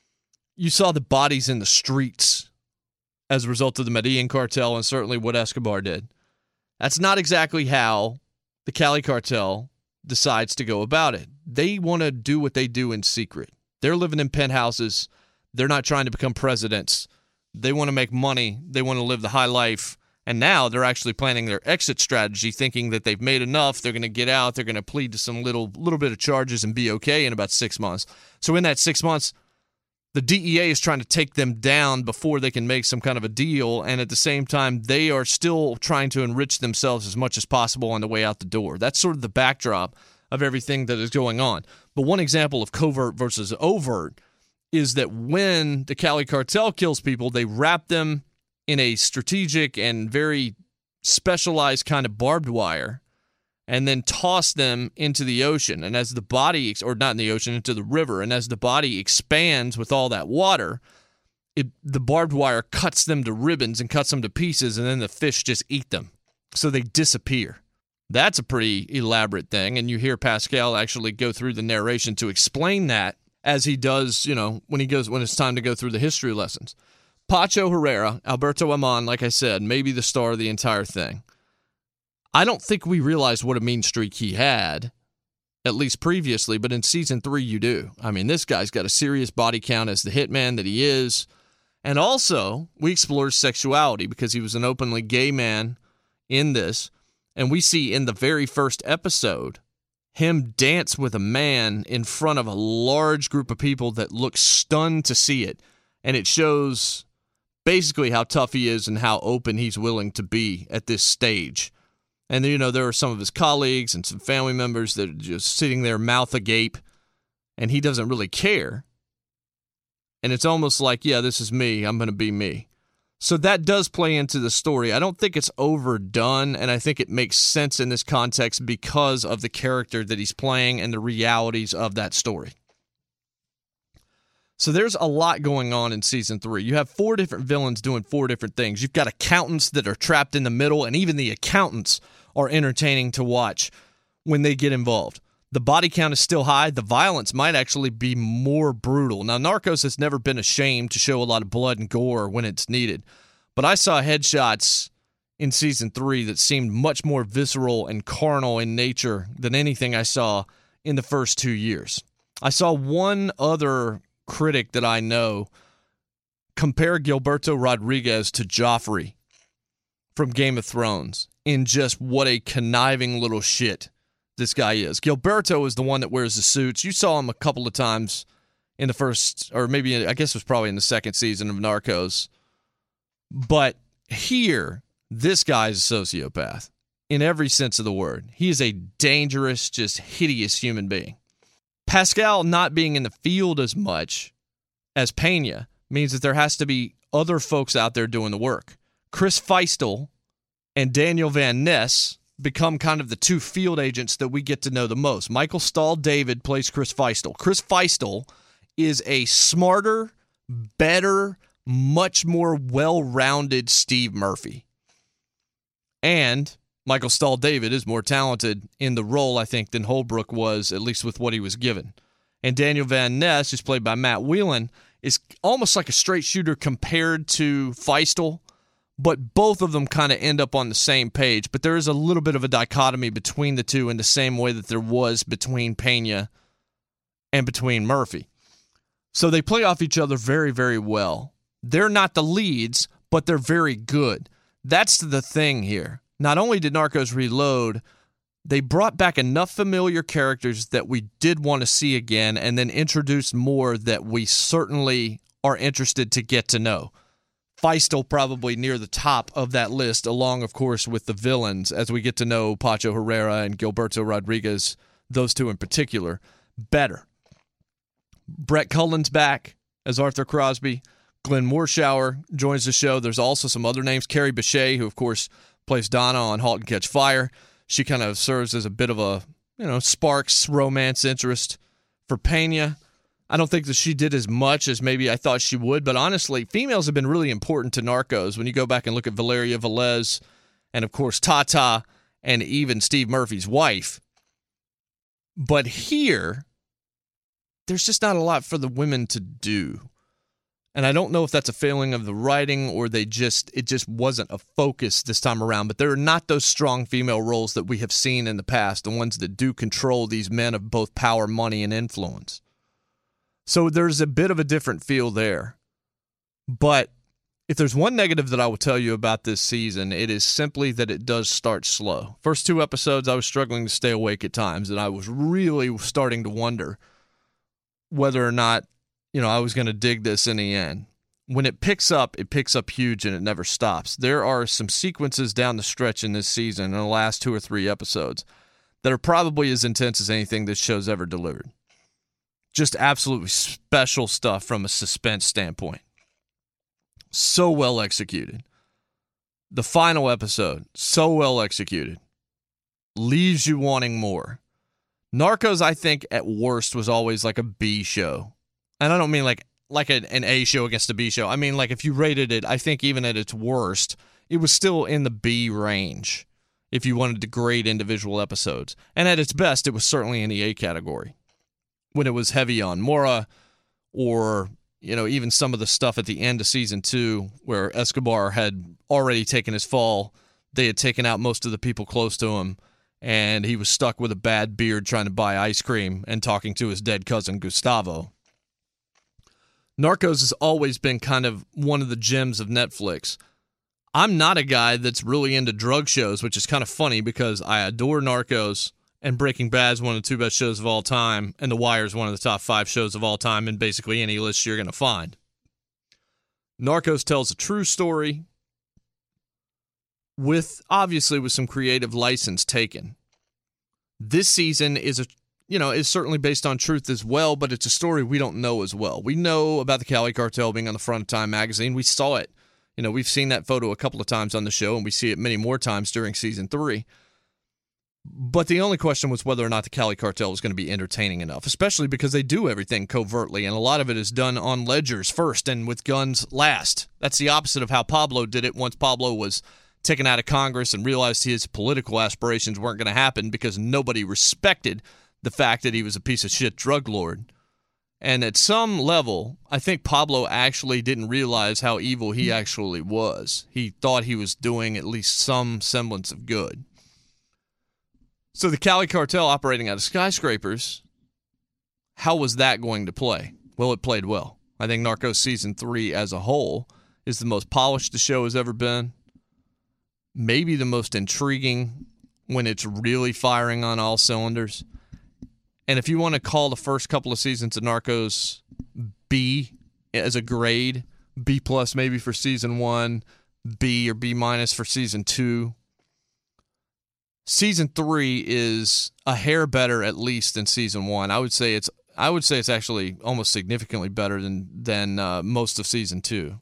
[SPEAKER 1] you saw the bodies in the streets as a result of the Medellin cartel and certainly what Escobar did. That's not exactly how the Cali cartel decides to go about it. They want to do what they do in secret. They're living in penthouses. They're not trying to become presidents. They want to make money. They want to live the high life. And now they're actually planning their exit strategy, thinking that they've made enough. They're going to get out. They're going to plead to some little bit of charges and be okay in about 6 months. So in that 6 months, the DEA is trying to take them down before they can make some kind of a deal, and at the same time, they are still trying to enrich themselves as much as possible on the way out the door. That's sort of the backdrop of everything that is going on. But one example of covert versus overt is that when the Cali cartel kills people, they wrap them in a strategic and very specialized kind of barbed wire and then toss them into the ocean. And as the body, or not in the ocean, into the river, and as the body expands with all that water, the barbed wire cuts them to ribbons and cuts them to pieces, and then the fish just eat them. So they disappear. That's a pretty elaborate thing, and you hear Pascal actually go through the narration to explain that as he does, when it's time to go through the history lessons. Pacho Herrera, Alberto Amon, like I said, maybe the star of the entire thing. I don't think we realized what a mean streak he had, at least previously, but in Season 3 you do. I mean, this guy's got a serious body count as the hitman that he is. And also, we explore his sexuality because he was an openly gay man in this. And we see in the very first episode him dance with a man in front of a large group of people that look stunned to see it. And it shows basically how tough he is and how open he's willing to be at this stage. And, there are some of his colleagues and some family members that are just sitting there mouth agape, and he doesn't really care. And it's almost like, yeah, this is me. I'm going to be me. So that does play into the story. I don't think it's overdone, and I think it makes sense in this context because of the character that he's playing and the realities of that story. So there's a lot going on in Season 3. You have 4 different villains doing 4 different things. You've got accountants that are trapped in the middle, and even the accountants are entertaining to watch when they get involved. The body count is still high. The violence might actually be more brutal. Now, Narcos has never been ashamed to show a lot of blood and gore when it's needed. But I saw headshots in Season 3 that seemed much more visceral and carnal in nature than anything I saw in the first 2 years. I saw one other critic that I know compare Gilberto Rodriguez to Joffrey from Game of Thrones in just what a conniving little shit this guy is. Gilberto is the one that wears the suits. You saw him a couple of times in the first, or maybe I guess it was probably in the second season of Narcos. But here, this guy's a sociopath in every sense of the word. He is a dangerous, just hideous human being. Pascal not being in the field as much as Pena means that there has to be other folks out there doing the work. Chris Feistel and Daniel Van Ness become kind of the 2 field agents that we get to know the most. Michael Stahl-David plays Chris Feistel. Chris Feistel is a smarter, better, much more well-rounded Steve Murphy. And Michael Stahl-David is more talented in the role, I think, than Holbrook was, at least with what he was given. And Daniel Van Ness, who's played by Matt Whelan, is almost like a straight shooter compared to Feistel, but both of them kind of end up on the same page. But there is a little bit of a dichotomy between the two in the same way that there was between Pena and between Murphy. So they play off each other very, very well. They're not the leads, but they're very good. That's the thing here. Not only did Narcos Reload, they brought back enough familiar characters that we did want to see again, and then introduced more that we certainly are interested to get to know. Feistel probably near the top of that list, along, of course, with the villains, as we get to know Pacho Herrera and Gilberto Rodriguez, those two in particular, better. Brett Cullen's back as Arthur Crosby. Glenn Morshower joins the show. There's also some other names. Carrie Bechet, who, of course, plays Donna on *Halt and Catch Fire*. She kind of serves as a bit of a, sparks romance interest for Pena. I don't think that she did as much as maybe I thought she would, but honestly, females have been really important to Narcos. When you go back and look at Valeria Velez and, of course, Tata and even Steve Murphy's wife. But here, there's just not a lot for the women to do. And I don't know if that's a failing of the writing or it just wasn't a focus this time around. But there are not those strong female roles that we have seen in the past, the ones that do control these men of both power, money, and influence. So there's a bit of a different feel there. But if there's one negative that I will tell you about this season, it is simply that it does start slow. First 2 episodes, I was struggling to stay awake at times, and I was really starting to wonder whether or not, I was going to dig this in the end. When it picks up huge, and it never stops. There are some sequences down the stretch in this season, in the last 2 or 3 episodes, that are probably as intense as anything this show's ever delivered. Just absolutely special stuff from a suspense standpoint. So well executed. The final episode, so well executed. Leaves you wanting more. Narcos, I think, at worst, was always like a B show. And I don't mean like an A show against a B show. I mean, like, if you rated it, I think even at its worst, it was still in the B range if you wanted to grade individual episodes. And at its best, it was certainly in the A category. When it was heavy on Mora, or, even some of the stuff at the end of season 2 where Escobar had already taken his fall. They had taken out most of the people close to him, and he was stuck with a bad beard trying to buy ice cream and talking to his dead cousin Gustavo. Narcos has always been kind of one of the gems of Netflix. I'm not a guy that's really into drug shows, which is kind of funny because I adore Narcos. And Breaking Bad is one of the 2 best shows of all time, and The Wire is one of the top 5 shows of all time in basically any list you're going to find. Narcos tells a true story with some creative license taken. This season is certainly based on truth as well, but it's a story we don't know as well. We know about the Cali Cartel being on the front of Time magazine. We saw it. We've seen that photo a couple of times on the show, and we see it many more times during season 3. But the only question was whether or not the Cali Cartel was going to be entertaining enough, especially because they do everything covertly, and a lot of it is done on ledgers first and with guns last. That's the opposite of how Pablo did it once Pablo was taken out of Congress and realized his political aspirations weren't going to happen because nobody respected the fact that he was a piece of shit drug lord. And at some level, I think Pablo actually didn't realize how evil he actually was. He thought he was doing at least some semblance of good. So the Cali Cartel operating out of skyscrapers, how was that going to play? Well, it played well. I think Narcos Season 3 as a whole is the most polished the show has ever been. Maybe the most intriguing when it's really firing on all cylinders. And if you want to call the first couple of seasons of Narcos B as a grade, B plus maybe for Season 1, B or B minus for Season 2, Season 3 is a hair better at least than Season 1. I would say it's actually almost significantly better than most of Season 2.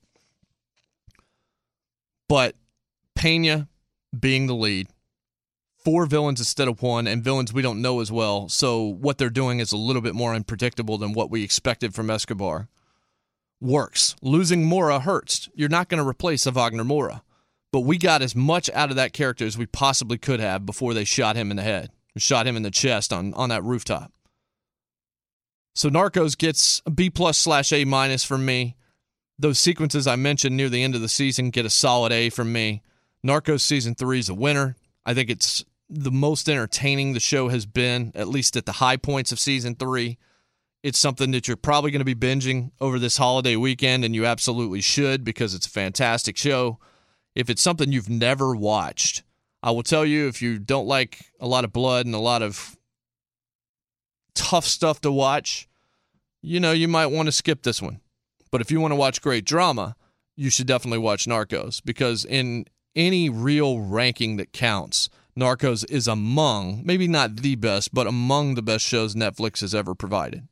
[SPEAKER 1] But Pena being the lead, 4 villains instead of 1, and villains we don't know as well, so what they're doing is a little bit more unpredictable than what we expected from Escobar. Works. Losing Mora hurts. You're not going to replace a Wagner Mora. But we got as much out of that character as we possibly could have before they shot him in the head, shot him in the chest on that rooftop. So Narcos gets a B+/A- from me. Those sequences I mentioned near the end of the season get a solid A from me. Narcos Season 3 is a winner. I think it's the most entertaining the show has been, at least at the high points of Season 3. It's something that you're probably going to be binging over this holiday weekend, and you absolutely should because it's a fantastic show. If it's something you've never watched, I will tell you, if you don't like a lot of blood and a lot of tough stuff to watch, you might want to skip this one. But if you want to watch great drama, you should definitely watch Narcos, because in any real ranking that counts, Narcos is among, maybe not the best, but among the best shows Netflix has ever provided.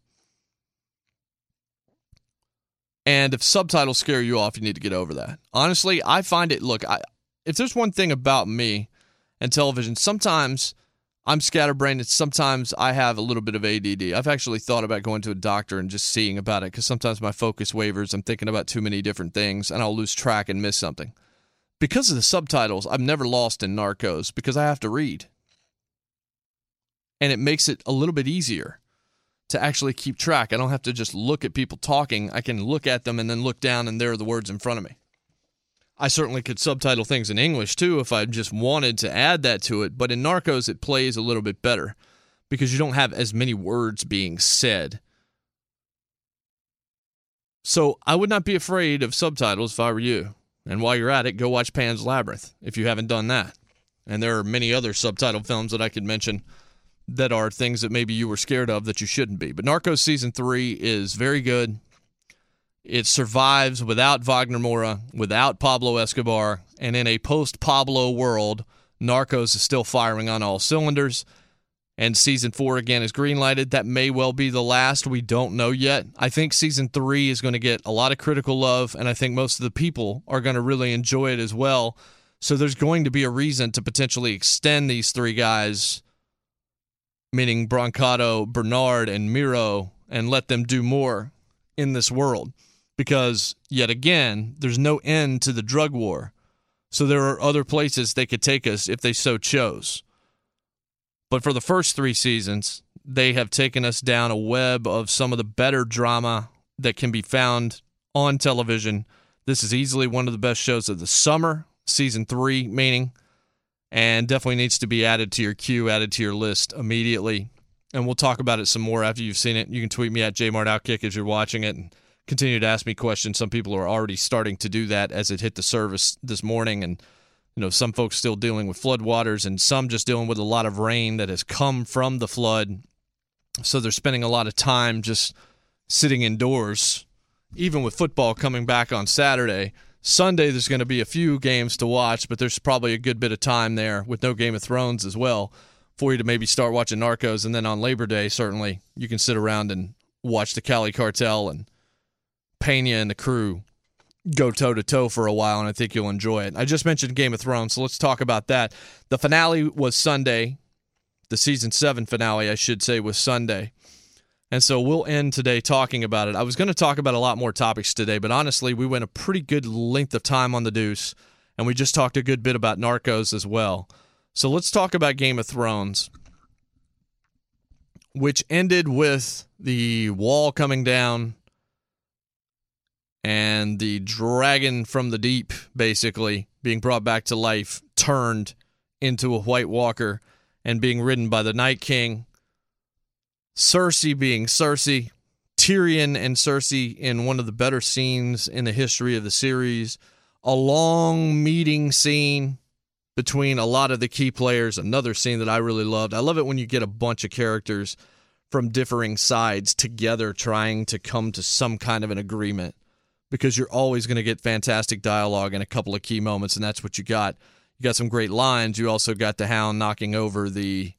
[SPEAKER 1] And if subtitles scare you off, you need to get over that. Honestly, I find it, if there's one thing about me and television, sometimes I'm scatterbrained, and sometimes I have a little bit of ADD. I've actually thought about going to a doctor and just seeing about it, because sometimes my focus wavers. I'm thinking about too many different things, and I'll lose track and miss something. Because of the subtitles, I'm never lost in Narcos, because I have to read. And it makes it a little bit easier to actually keep track. I don't have to just look at people talking. I can look at them and then look down, and there are the words in front of me. I certainly could subtitle things in English, too, if I just wanted to add that to it. But in Narcos, it plays a little bit better because you don't have as many words being said. So I would not be afraid of subtitles if I were you. And while you're at it, go watch Pan's Labyrinth if you haven't done that. And there are many other subtitled films that I could mention that are things that maybe you were scared of that you shouldn't be. But Narcos Season 3 is very good. It survives without Wagner Moura, without Pablo Escobar, and in a post-Pablo world, Narcos is still firing on all cylinders. And Season 4, again, is greenlighted. That may well be the last. We don't know yet. I think Season 3 is going to get a lot of critical love, and I think most of the people are going to really enjoy it as well. So there's going to be a reason to potentially extend these three guys, meaning Brancato, Bernard, and Miro, and let them do more in this world. Because, yet again, there's no end to the drug war. So there are other places they could take us if they so chose. But for the first 3 seasons, they have taken us down a web of some of the better drama that can be found on television. This is easily one of the best shows of the summer, Season 3 meaning, and definitely needs to be added to your queue, added to your list immediately. And we'll talk about it some more after you've seen it. You can tweet me at JMartOutkick as you're watching it, and continue to ask me questions. Some people are already starting to do that as it hit the service this morning, and some folks still dealing with floodwaters, and some just dealing with a lot of rain that has come from the flood. So they're spending a lot of time just sitting indoors, even with football coming back on Saturday. Sunday, there's going to be a few games to watch, but there's probably a good bit of time there with no Game of Thrones as well for you to maybe start watching Narcos. And then on Labor Day, certainly, you can sit around and watch the Cali Cartel and Pena and the crew go toe-to-toe for a while, and I think you'll enjoy it. I just mentioned Game of Thrones, so let's talk about that. The finale was Sunday. The Season 7 finale, I should say, was Sunday. And so we'll end today talking about it. I was going to talk about a lot more topics today, but honestly, we went a pretty good length of time on the Deuce, and we just talked a good bit about Narcos as well. So let's talk about Game of Thrones, which ended with the wall coming down and the dragon from the deep, basically, being brought back to life, turned into a White Walker and being ridden by the Night King. Cersei being Cersei. Tyrion and Cersei in one of the better scenes in the history of the series. A long meeting scene between a lot of the key players. Another scene that I really loved. I love it when you get a bunch of characters from differing sides together trying to come to some kind of an agreement, because you're always going to get fantastic dialogue in a couple of key moments, and that's what you got. You got some great lines. You also got the Hound knocking over the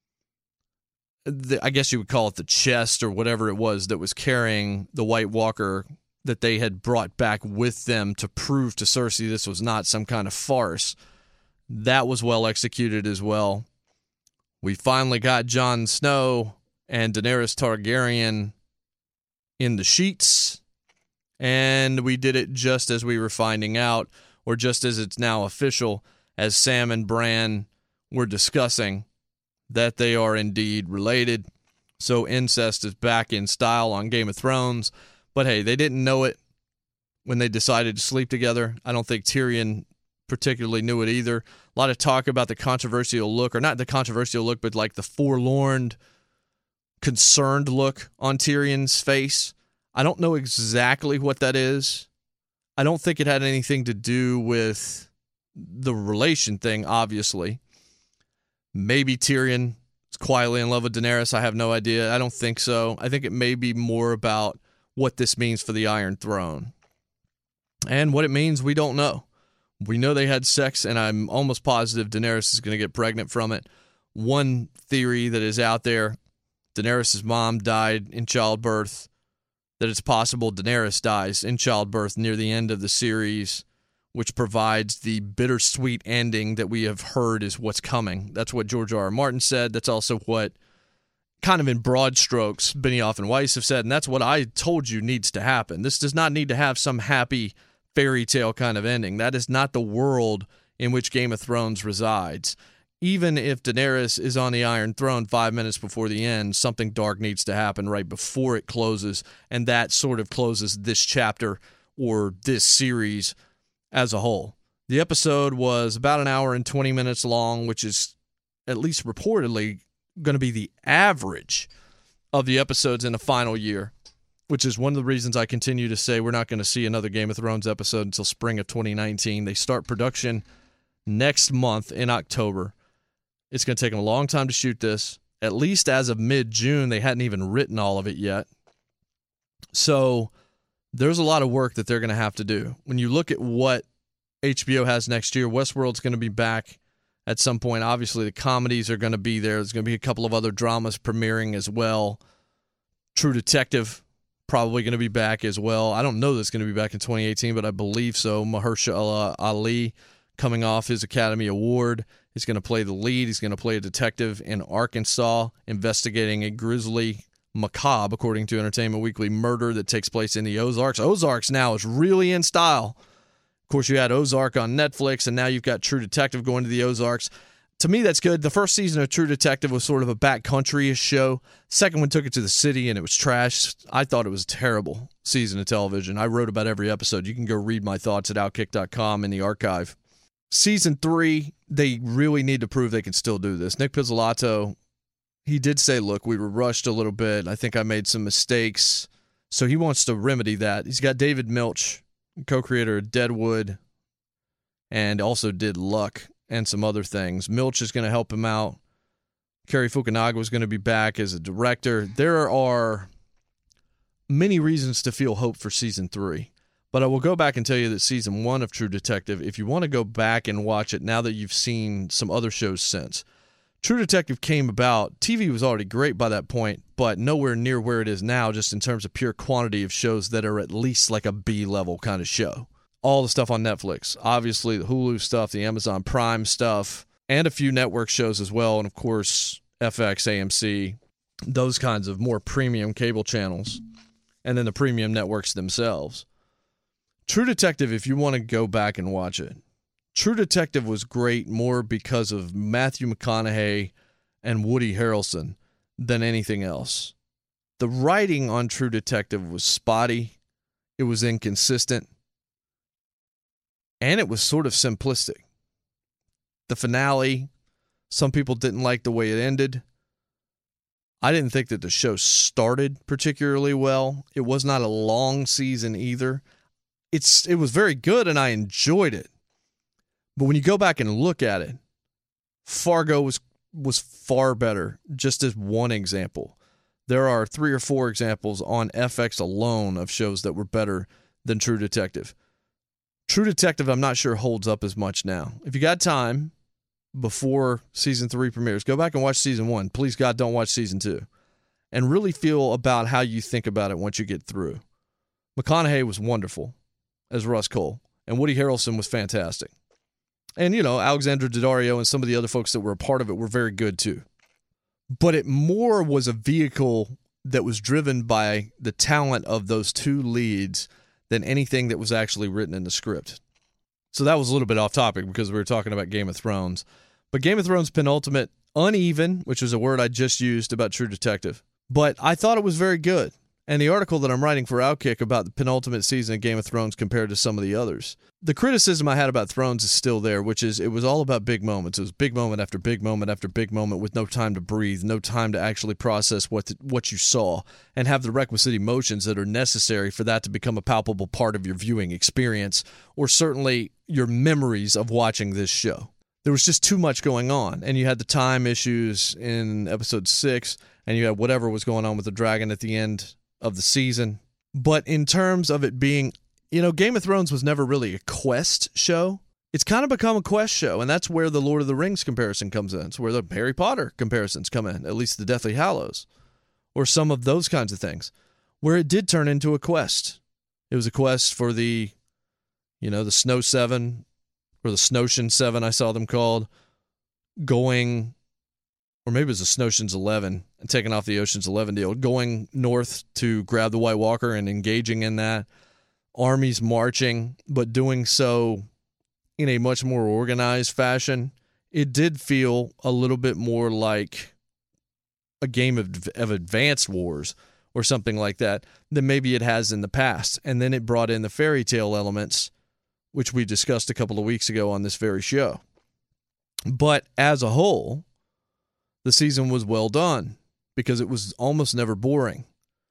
[SPEAKER 1] I guess you would call it the chest or whatever it was that was carrying the White Walker that they had brought back with them to prove to Cersei this was not some kind of farce. That was well executed as well. We finally got Jon Snow and Daenerys Targaryen in the sheets, and we did it just as we were finding out, or just as it's now official, as Sam and Bran were discussing, that they are indeed related. So incest is back in style on Game of Thrones. But hey, they didn't know it when they decided to sleep together. I don't think Tyrion particularly knew it either. A lot of talk about the controversial look, or not the controversial look, but like the forlorn, concerned look on Tyrion's face. I don't know exactly what that is. I don't think it had anything to do with the relation thing, obviously. Maybe Tyrion is quietly in love with Daenerys. I have no idea. I don't think so. I think it may be more about what this means for the Iron Throne. And what it means, we don't know. We know they had sex, and I'm almost positive Daenerys is going to get pregnant from it. One theory that is out there, Daenerys' mom died in childbirth, that it's possible Daenerys dies in childbirth near the end of the series, which provides the bittersweet ending that we have heard is what's coming. That's what George R.R. Martin said. That's also what, kind of in broad strokes, Benioff and Weiss have said, and that's what I told you needs to happen. This does not need to have some happy fairy tale kind of ending. That is not the world in which Game of Thrones resides. Even if Daenerys is on the Iron Throne 5 minutes before the end, something dark needs to happen right before it closes, and that sort of closes this chapter or this series as a whole. The episode was about 1 hour and 20 minutes long, which is at least reportedly going to be the average of the episodes in the final year, which is one of the reasons I continue to say we're not going to see another Game of Thrones episode until spring of 2019. They start production next month in October. It's going to take them a long time to shoot this. At least as of mid-June, they hadn't even written all of it yet. So there's a lot of work that they're going to have to do. When you look at what HBO has next year, Westworld's going to be back at some point. Obviously, the comedies are going to be there. There's going to be a couple of other dramas premiering as well. True Detective probably going to be back as well. I don't know that it's going to be back in 2018, but I believe so. Mahershala Ali, coming off his Academy Award, he's going to play the lead. He's going to play a detective in Arkansas investigating a grisly, macabre, according to Entertainment Weekly, murder that takes place in the Ozarks. Ozarks now is really in style. Of course, you had Ozark on Netflix, and now you've got True Detective going to the Ozarks. To me, that's good. The first season of True Detective was sort of a backcountry-ish show. Second one took it to the city, and it was trash. I thought it was a terrible season of television. I wrote about every episode. You can go read my thoughts at Outkick.com in the archive. Season 3, they really need to prove they can still do this. Nick Pizzolatto, he did say, look, we were rushed a little bit. I think I made some mistakes. So he wants to remedy that. He's got David Milch, co-creator of Deadwood, and also did Luck and some other things. Milch is going to help him out. Cary Fukunaga is going to be back as a director. There are many reasons to feel hope for Season 3. But I will go back and tell you that Season 1 of True Detective, if you want to go back and watch it now that you've seen some other shows since, True Detective came about. TV was already great by that point, but nowhere near where it is now, just in terms of pure quantity of shows that are at least like a B-level kind of show. All the stuff on Netflix, obviously the Hulu stuff, the Amazon Prime stuff, and a few network shows as well, and of course FX, AMC, those kinds of more premium cable channels, and then the premium networks themselves. True Detective, if you want to go back and watch it, True Detective was great more because of Matthew McConaughey and Woody Harrelson than anything else. The writing on True Detective was spotty, it was inconsistent, and it was sort of simplistic. The finale, some people didn't like the way it ended. I didn't think that the show started particularly well. It was not a long season either. It was very good, and I enjoyed it. But when you go back and look at it, Fargo was far better, just as one example. There are 3 or 4 examples on FX alone of shows that were better than True Detective. True Detective, I'm not sure holds up as much now. If you got time before Season 3 premieres, go back and watch Season 1. Please, God, don't watch Season 2. And really feel about how you think about it once you get through. McConaughey was wonderful as Russ Cole, and Woody Harrelson was fantastic. And, Alexandra Daddario and some of the other folks that were a part of it were very good too. But it more was a vehicle that was driven by the talent of those 2 leads than anything that was actually written in the script. So that was a little bit off topic because we were talking about Game of Thrones. But Game of Thrones penultimate, uneven, which was a word I just used about True Detective. But I thought it was very good. and the article that I'm writing for Outkick about the penultimate season of Game of Thrones compared to some of the others. The criticism I had about Thrones is still there, which is it was all about big moments. It was big moment after big moment after big moment with no time to breathe, no time to actually process what you saw and have the requisite emotions that are necessary for that to become a palpable part of your viewing experience, or certainly your memories of watching this show. There was just too much going on, and you had the time issues in episode 6, and you had whatever was going on with the dragon at the end of the season. But in terms of it being, Game of Thrones was never really a quest show. It's kind of become a quest show, and that's where the Lord of the Rings comparison comes in. It's where the Harry Potter comparisons come in, at least the Deathly Hallows, or some of those kinds of things, where it did turn into a quest. It was a quest for the Snow Seven, or the Snowshin 7, I saw them called, going, or maybe it was the Snowshins 11, and taking off the Ocean's 11 deal, going north to grab the White Walker and engaging in that. Armies marching, but doing so in a much more organized fashion. It did feel a little bit more like a game of Advanced Wars or something like that than maybe it has in the past. And then it brought in the fairy tale elements, which we discussed a couple of weeks ago on this very show. But as a whole, the season was well done because it was almost never boring.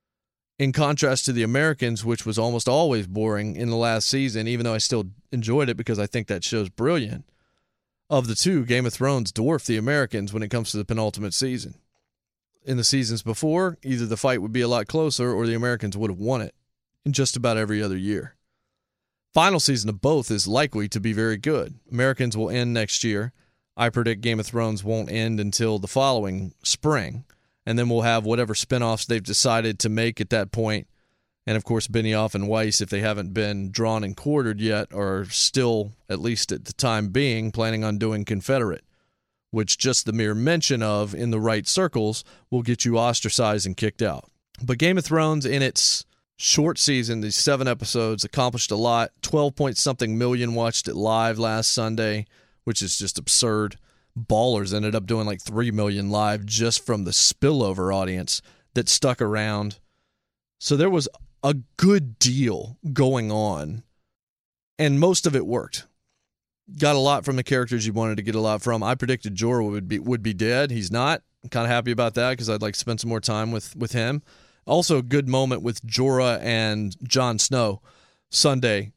[SPEAKER 1] In contrast to the Americans, which was almost always boring in the last season, even though I still enjoyed it because I think that show's brilliant. Of the two, Game of Thrones dwarfed the Americans when it comes to the penultimate season. In the seasons before, either the fight would be a lot closer or the Americans would have won it in just about every other year. Final season of both is likely to be very good. Americans will end next year. I predict Game of Thrones won't end until the following spring. And then we'll have whatever spinoffs they've decided to make at that point. And, of course, Benioff and Weiss, if they haven't been drawn and quartered yet, are still, at least at the time being, planning on doing Confederate, which just the mere mention of in the right circles will get you ostracized and kicked out. But Game of Thrones, in its short season, these 7 episodes, accomplished a lot. 12-point-something million watched it live last Sunday, which is just absurd. Ballers ended up doing like 3 million live just from the spillover audience that stuck around. So there was a good deal going on, and most of it worked. Got a lot from the characters you wanted to get a lot from. I predicted Jorah would be dead. He's not. I'm kind of happy about that because I'd like to spend some more time with him. Also a good moment with Jorah and Jon Snow Sunday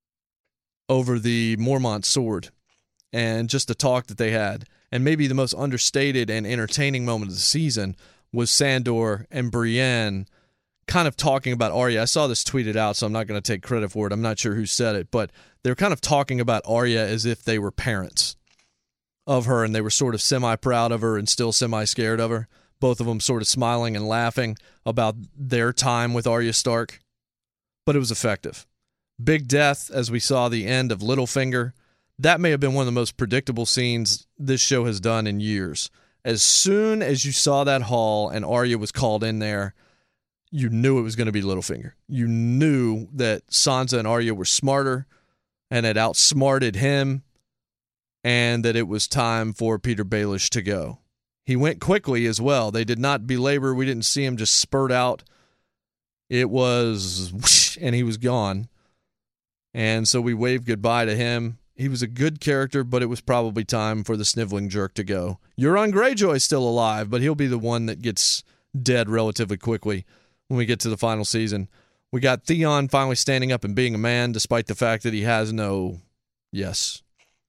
[SPEAKER 1] over the Mormont sword. And just the talk that they had. And maybe the most understated and entertaining moment of the season was Sandor and Brienne kind of talking about Arya. I saw this tweeted out, so I'm not going to take credit for it. I'm not sure who said it, but they were kind of talking about Arya as if they were parents of her, and they were sort of semi-proud of her and still semi-scared of her. Both of them sort of smiling and laughing about their time with Arya Stark. But it was effective. Big death, as we saw the end of Littlefinger. That may have been one of the most predictable scenes this show has done in years. As soon as you saw that hall and Arya was called in there, you knew it was going to be Littlefinger. You knew that Sansa and Arya were smarter and had outsmarted him, and that it was time for Peter Baelish to go. He went quickly as well. They did not belabor. We didn't see him just spurt out. It was whoosh, and he was gone. And so we waved goodbye to him. He was a good character, but it was probably time for the sniveling jerk to go. Euron Greyjoy's still alive, but he'll be the one that gets dead relatively quickly when we get to the final season. We got Theon finally standing up and being a man, despite the fact that he has no yes.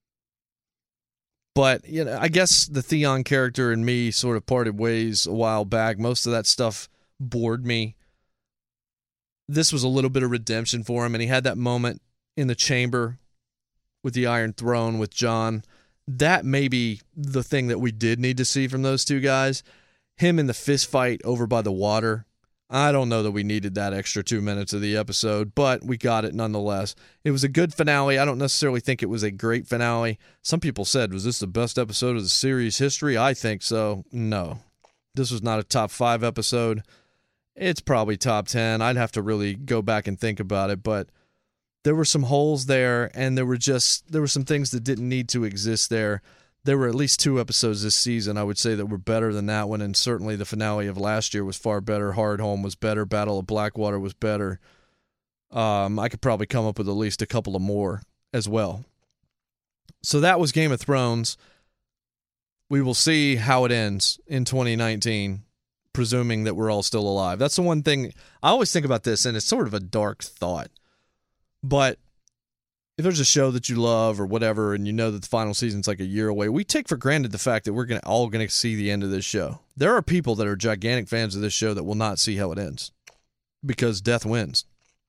[SPEAKER 1] But, I guess the Theon character and me sort of parted ways a while back. Most of that stuff bored me. This was a little bit of redemption for him, and he had that moment in the chamber with the Iron Throne with Jon. That may be the thing that we did need to see from those two guys. Him in the fist fight over by the water. I don't know that we needed that extra 2 minutes of the episode, but we got it nonetheless. It was a good finale. I don't necessarily think it was a great finale. Some people said, was this the best episode of the series history? I think so. No. This was not a top 5 episode. It's probably top 10. I'd have to really go back and think about it, but there were some holes there, and there were some things that didn't need to exist there. there were at least 2 episodes this season I would say that were better than that one, and certainly the finale of last year was far better. Hard Home was better. Battle of Blackwater was better. I could probably come up with at least a couple of more as well. So that was Game of Thrones. We will see how it ends in 2019, presuming that we're all still alive. That's the one thing I always think about this, and it's sort of a dark thought. But if there's a show that you love or whatever, and you know that the final season's like a year away, we take for granted the fact that we're all going to see the end of this show. There are people that are gigantic fans of this show that will not see how it ends because death wins.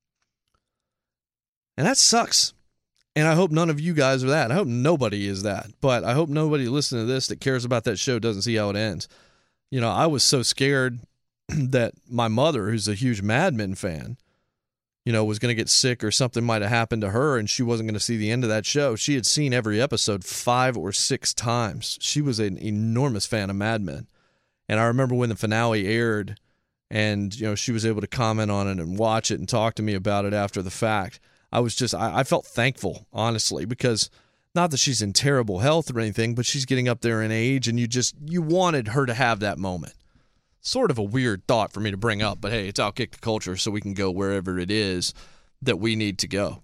[SPEAKER 1] And that sucks. And I hope none of you guys are that. I hope nobody is that. But I hope nobody listening to this that cares about that show doesn't see how it ends. You know, I was so scared that my mother, who's a huge Mad Men fan, you know, was going to get sick or something might have happened to her and she wasn't going to see the end of that show. She had seen every episode 5 or 6 times. She was an enormous fan of Mad Men. And I remember when the finale aired and, you know, she was able to comment on it and watch it and talk to me about it after the fact. I felt thankful, honestly, because not that she's in terrible health or anything, but she's getting up there in age and you wanted her to have that moment. Sort of a weird thought for me to bring up, but hey, it's Outkick the Culture, so we can go wherever it is that we need to go.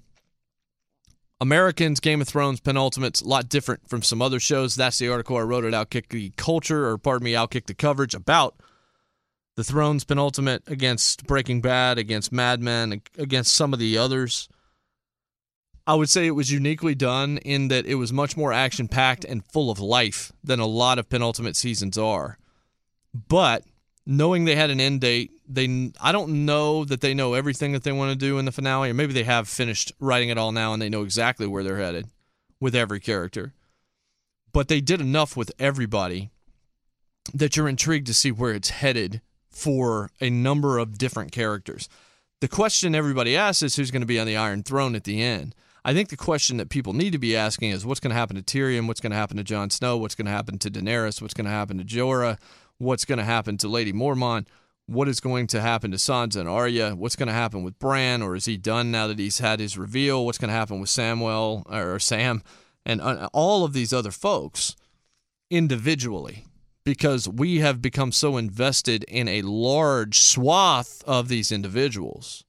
[SPEAKER 1] Americans, Game of Thrones, Penultimate's a lot different from some other shows. That's the article I wrote at Outkick the Culture, Outkick the Coverage, about the Thrones Penultimate against Breaking Bad, against Mad Men, against some of the others. I would say it was uniquely done in that it was much more action-packed and full of life than a lot of penultimate seasons are. But knowing they had an end date, I don't know that they know everything that they want to do in the finale, or maybe they have finished writing it all now and they know exactly where they're headed with every character. But they did enough with everybody that you're intrigued to see where it's headed for a number of different characters. The question everybody asks is who's going to be on the Iron Throne at the end. I think the question that people need to be asking is what's going to happen to Tyrion, what's going to happen to Jon Snow, what's going to happen to Daenerys, what's going to happen to Jorah, what's going to happen to Lady Mormont, what is going to happen to Sansa and Arya, what's going to happen with Bran, or is he done now that he's had his reveal, what's going to happen with Sam, and all of these other folks individually, because we have become so invested in a large swath of these individuals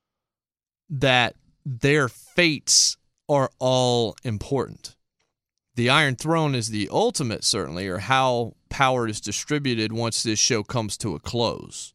[SPEAKER 1] that their fates are all important. The Iron Throne is the ultimate, certainly, or how power is distributed once this show comes to a close.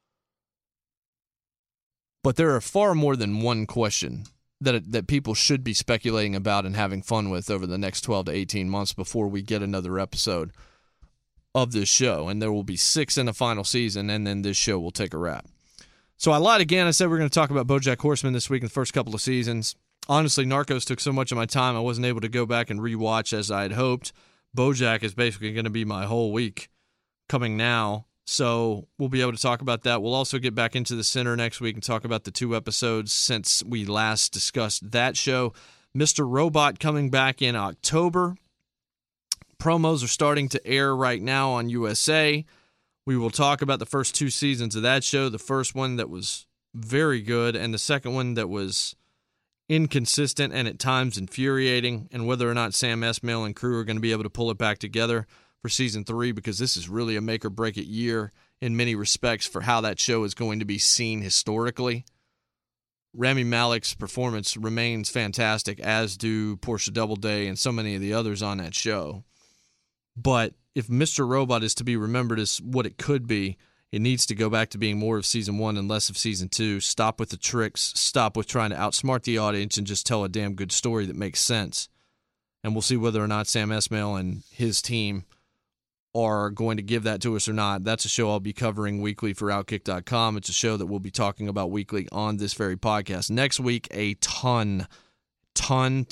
[SPEAKER 1] But there are far more than one question that people should be speculating about and having fun with over the next 12 to 18 months before we get another episode of this show. And there will be 6 in the final season, and then this show will take a wrap. So I lied again. I said we're going to talk about BoJack Horseman this week in the first couple of seasons. Honestly, Narcos took so much of my time, I wasn't able to go back and rewatch as I had hoped. BoJack is basically going to be my whole week coming now, so we'll be able to talk about that. We'll also get back into the center next week and talk about the 2 episodes since we last discussed that show. Mr. Robot coming back in October. Promos are starting to air right now on USA. We will talk about the first 2 seasons of that show, the first one that was very good and the second one that was inconsistent and at times infuriating, and whether or not Sam Esmail and crew are going to be able to pull it back together for season 3, because this is really a make-or-break-it year in many respects for how that show is going to be seen historically. Rami Malek's performance remains fantastic, as do Portia Doubleday and so many of the others on that show. But if Mr. Robot is to be remembered as what it could be, it needs to go back to being more of season 1 and less of season 2. Stop with the tricks. Stop with trying to outsmart the audience and just tell a damn good story that makes sense. And we'll see whether or not Sam Esmail and his team are going to give that to us or not. That's a show I'll be covering weekly for Outkick.com. It's a show that we'll be talking about weekly on this very podcast. Next week, a ton of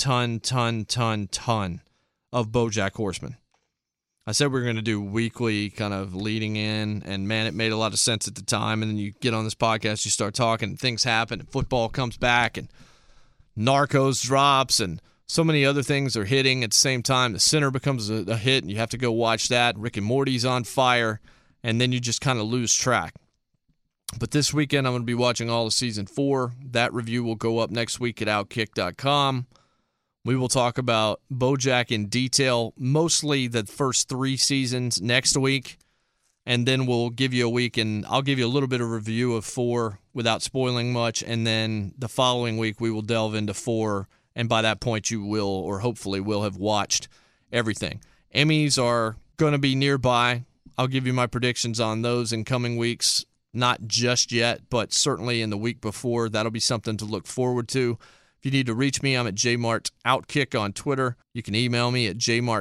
[SPEAKER 1] BoJack Horseman. I said we were going to do weekly kind of leading in, and man, it made a lot of sense at the time. And then you get on this podcast, you start talking, and things happen, and football comes back, and Narcos drops, and so many other things are hitting at the same time. The Sinner becomes a hit, and you have to go watch that. Rick and Morty's on fire, and then you just kind of lose track. But this weekend, I'm going to be watching all of season 4. That review will go up next week at Outkick.com. We will talk about BoJack in detail, mostly the first 3 seasons next week, and then we'll give you a week, and I'll give you a little bit of review of 4 without spoiling much, and then the following week we will delve into 4, and by that point you will, or hopefully will, have watched everything. Emmys are going to be nearby. I'll give you my predictions on those in coming weeks, not just yet, but certainly in the week before. That'll be something to look forward to. If you need to reach me, I'm at jmartoutkick on Twitter. You can email me at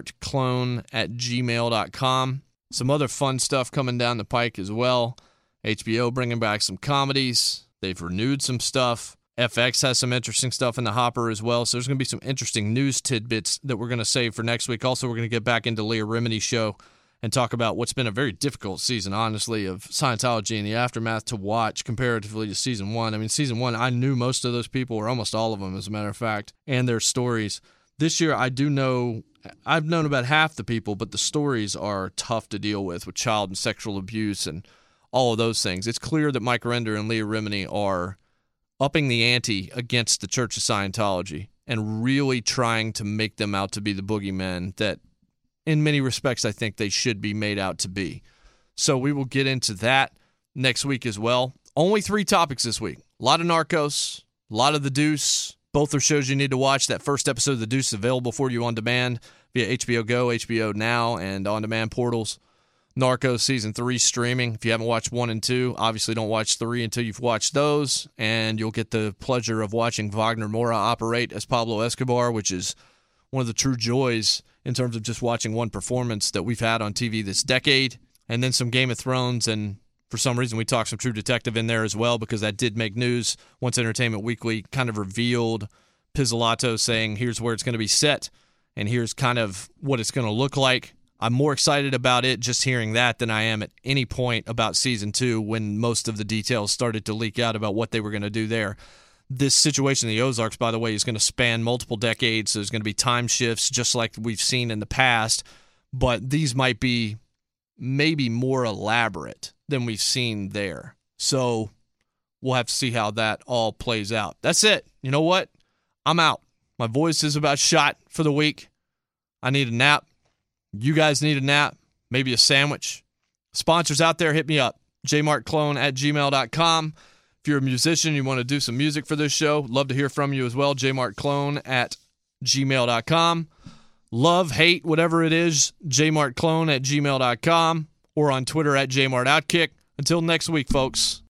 [SPEAKER 1] jmartclone@gmail.com. Some other fun stuff coming down the pike as well. HBO bringing back some comedies. They've renewed some stuff. FX has some interesting stuff in the hopper as well. So there's going to be some interesting news tidbits that we're going to save for next week. Also, we're going to get back into Leah Remini's show and talk about what's been a very difficult season, honestly, of Scientology and the aftermath to watch comparatively to Season 1. I mean, Season 1, I knew most of those people, or almost all of them, as a matter of fact, and their stories. This year, I've known about half the people, but the stories are tough to deal with child and sexual abuse and all of those things. It's clear that Mike Render and Leah Remini are upping the ante against the Church of Scientology and really trying to make them out to be the boogeymen that in many respects, I think they should be made out to be. So we will get into that next week as well. Only 3 topics this week. A lot of Narcos, a lot of The Deuce. Both are shows you need to watch. That first episode of The Deuce is available for you on demand via HBO Go, HBO Now, and on-demand portals. Narcos Season 3 streaming. If you haven't watched 1 and 2, obviously don't watch 3 until you've watched those, and you'll get the pleasure of watching Wagner Moura operate as Pablo Escobar, which is one of the true joys in terms of just watching one performance that we've had on TV this decade. And then some Game of Thrones, and for some reason we talked some True Detective in there as well because that did make news once Entertainment Weekly kind of revealed Pizzolatto saying here's where it's going to be set and here's kind of what it's going to look like. I'm more excited about it just hearing that than I am at any point about Season 2 when most of the details started to leak out about what they were going to do there. This situation in the Ozarks, by the way, is going to span multiple decades. There's going to be time shifts just like we've seen in the past, but these might be maybe more elaborate than we've seen there. So we'll have to see how that all plays out. That's it. You know what? I'm out. My voice is about shot for the week. I need a nap. You guys need a nap, maybe a sandwich. Sponsors out there, hit me up. jmartclone@gmail.com. If you're a musician, you want to do some music for this show, love to hear from you as well. jmartclone@gmail.com. Love, hate, whatever it is, jmartclone@gmail.com or on Twitter @jmartoutkick. Until next week, folks.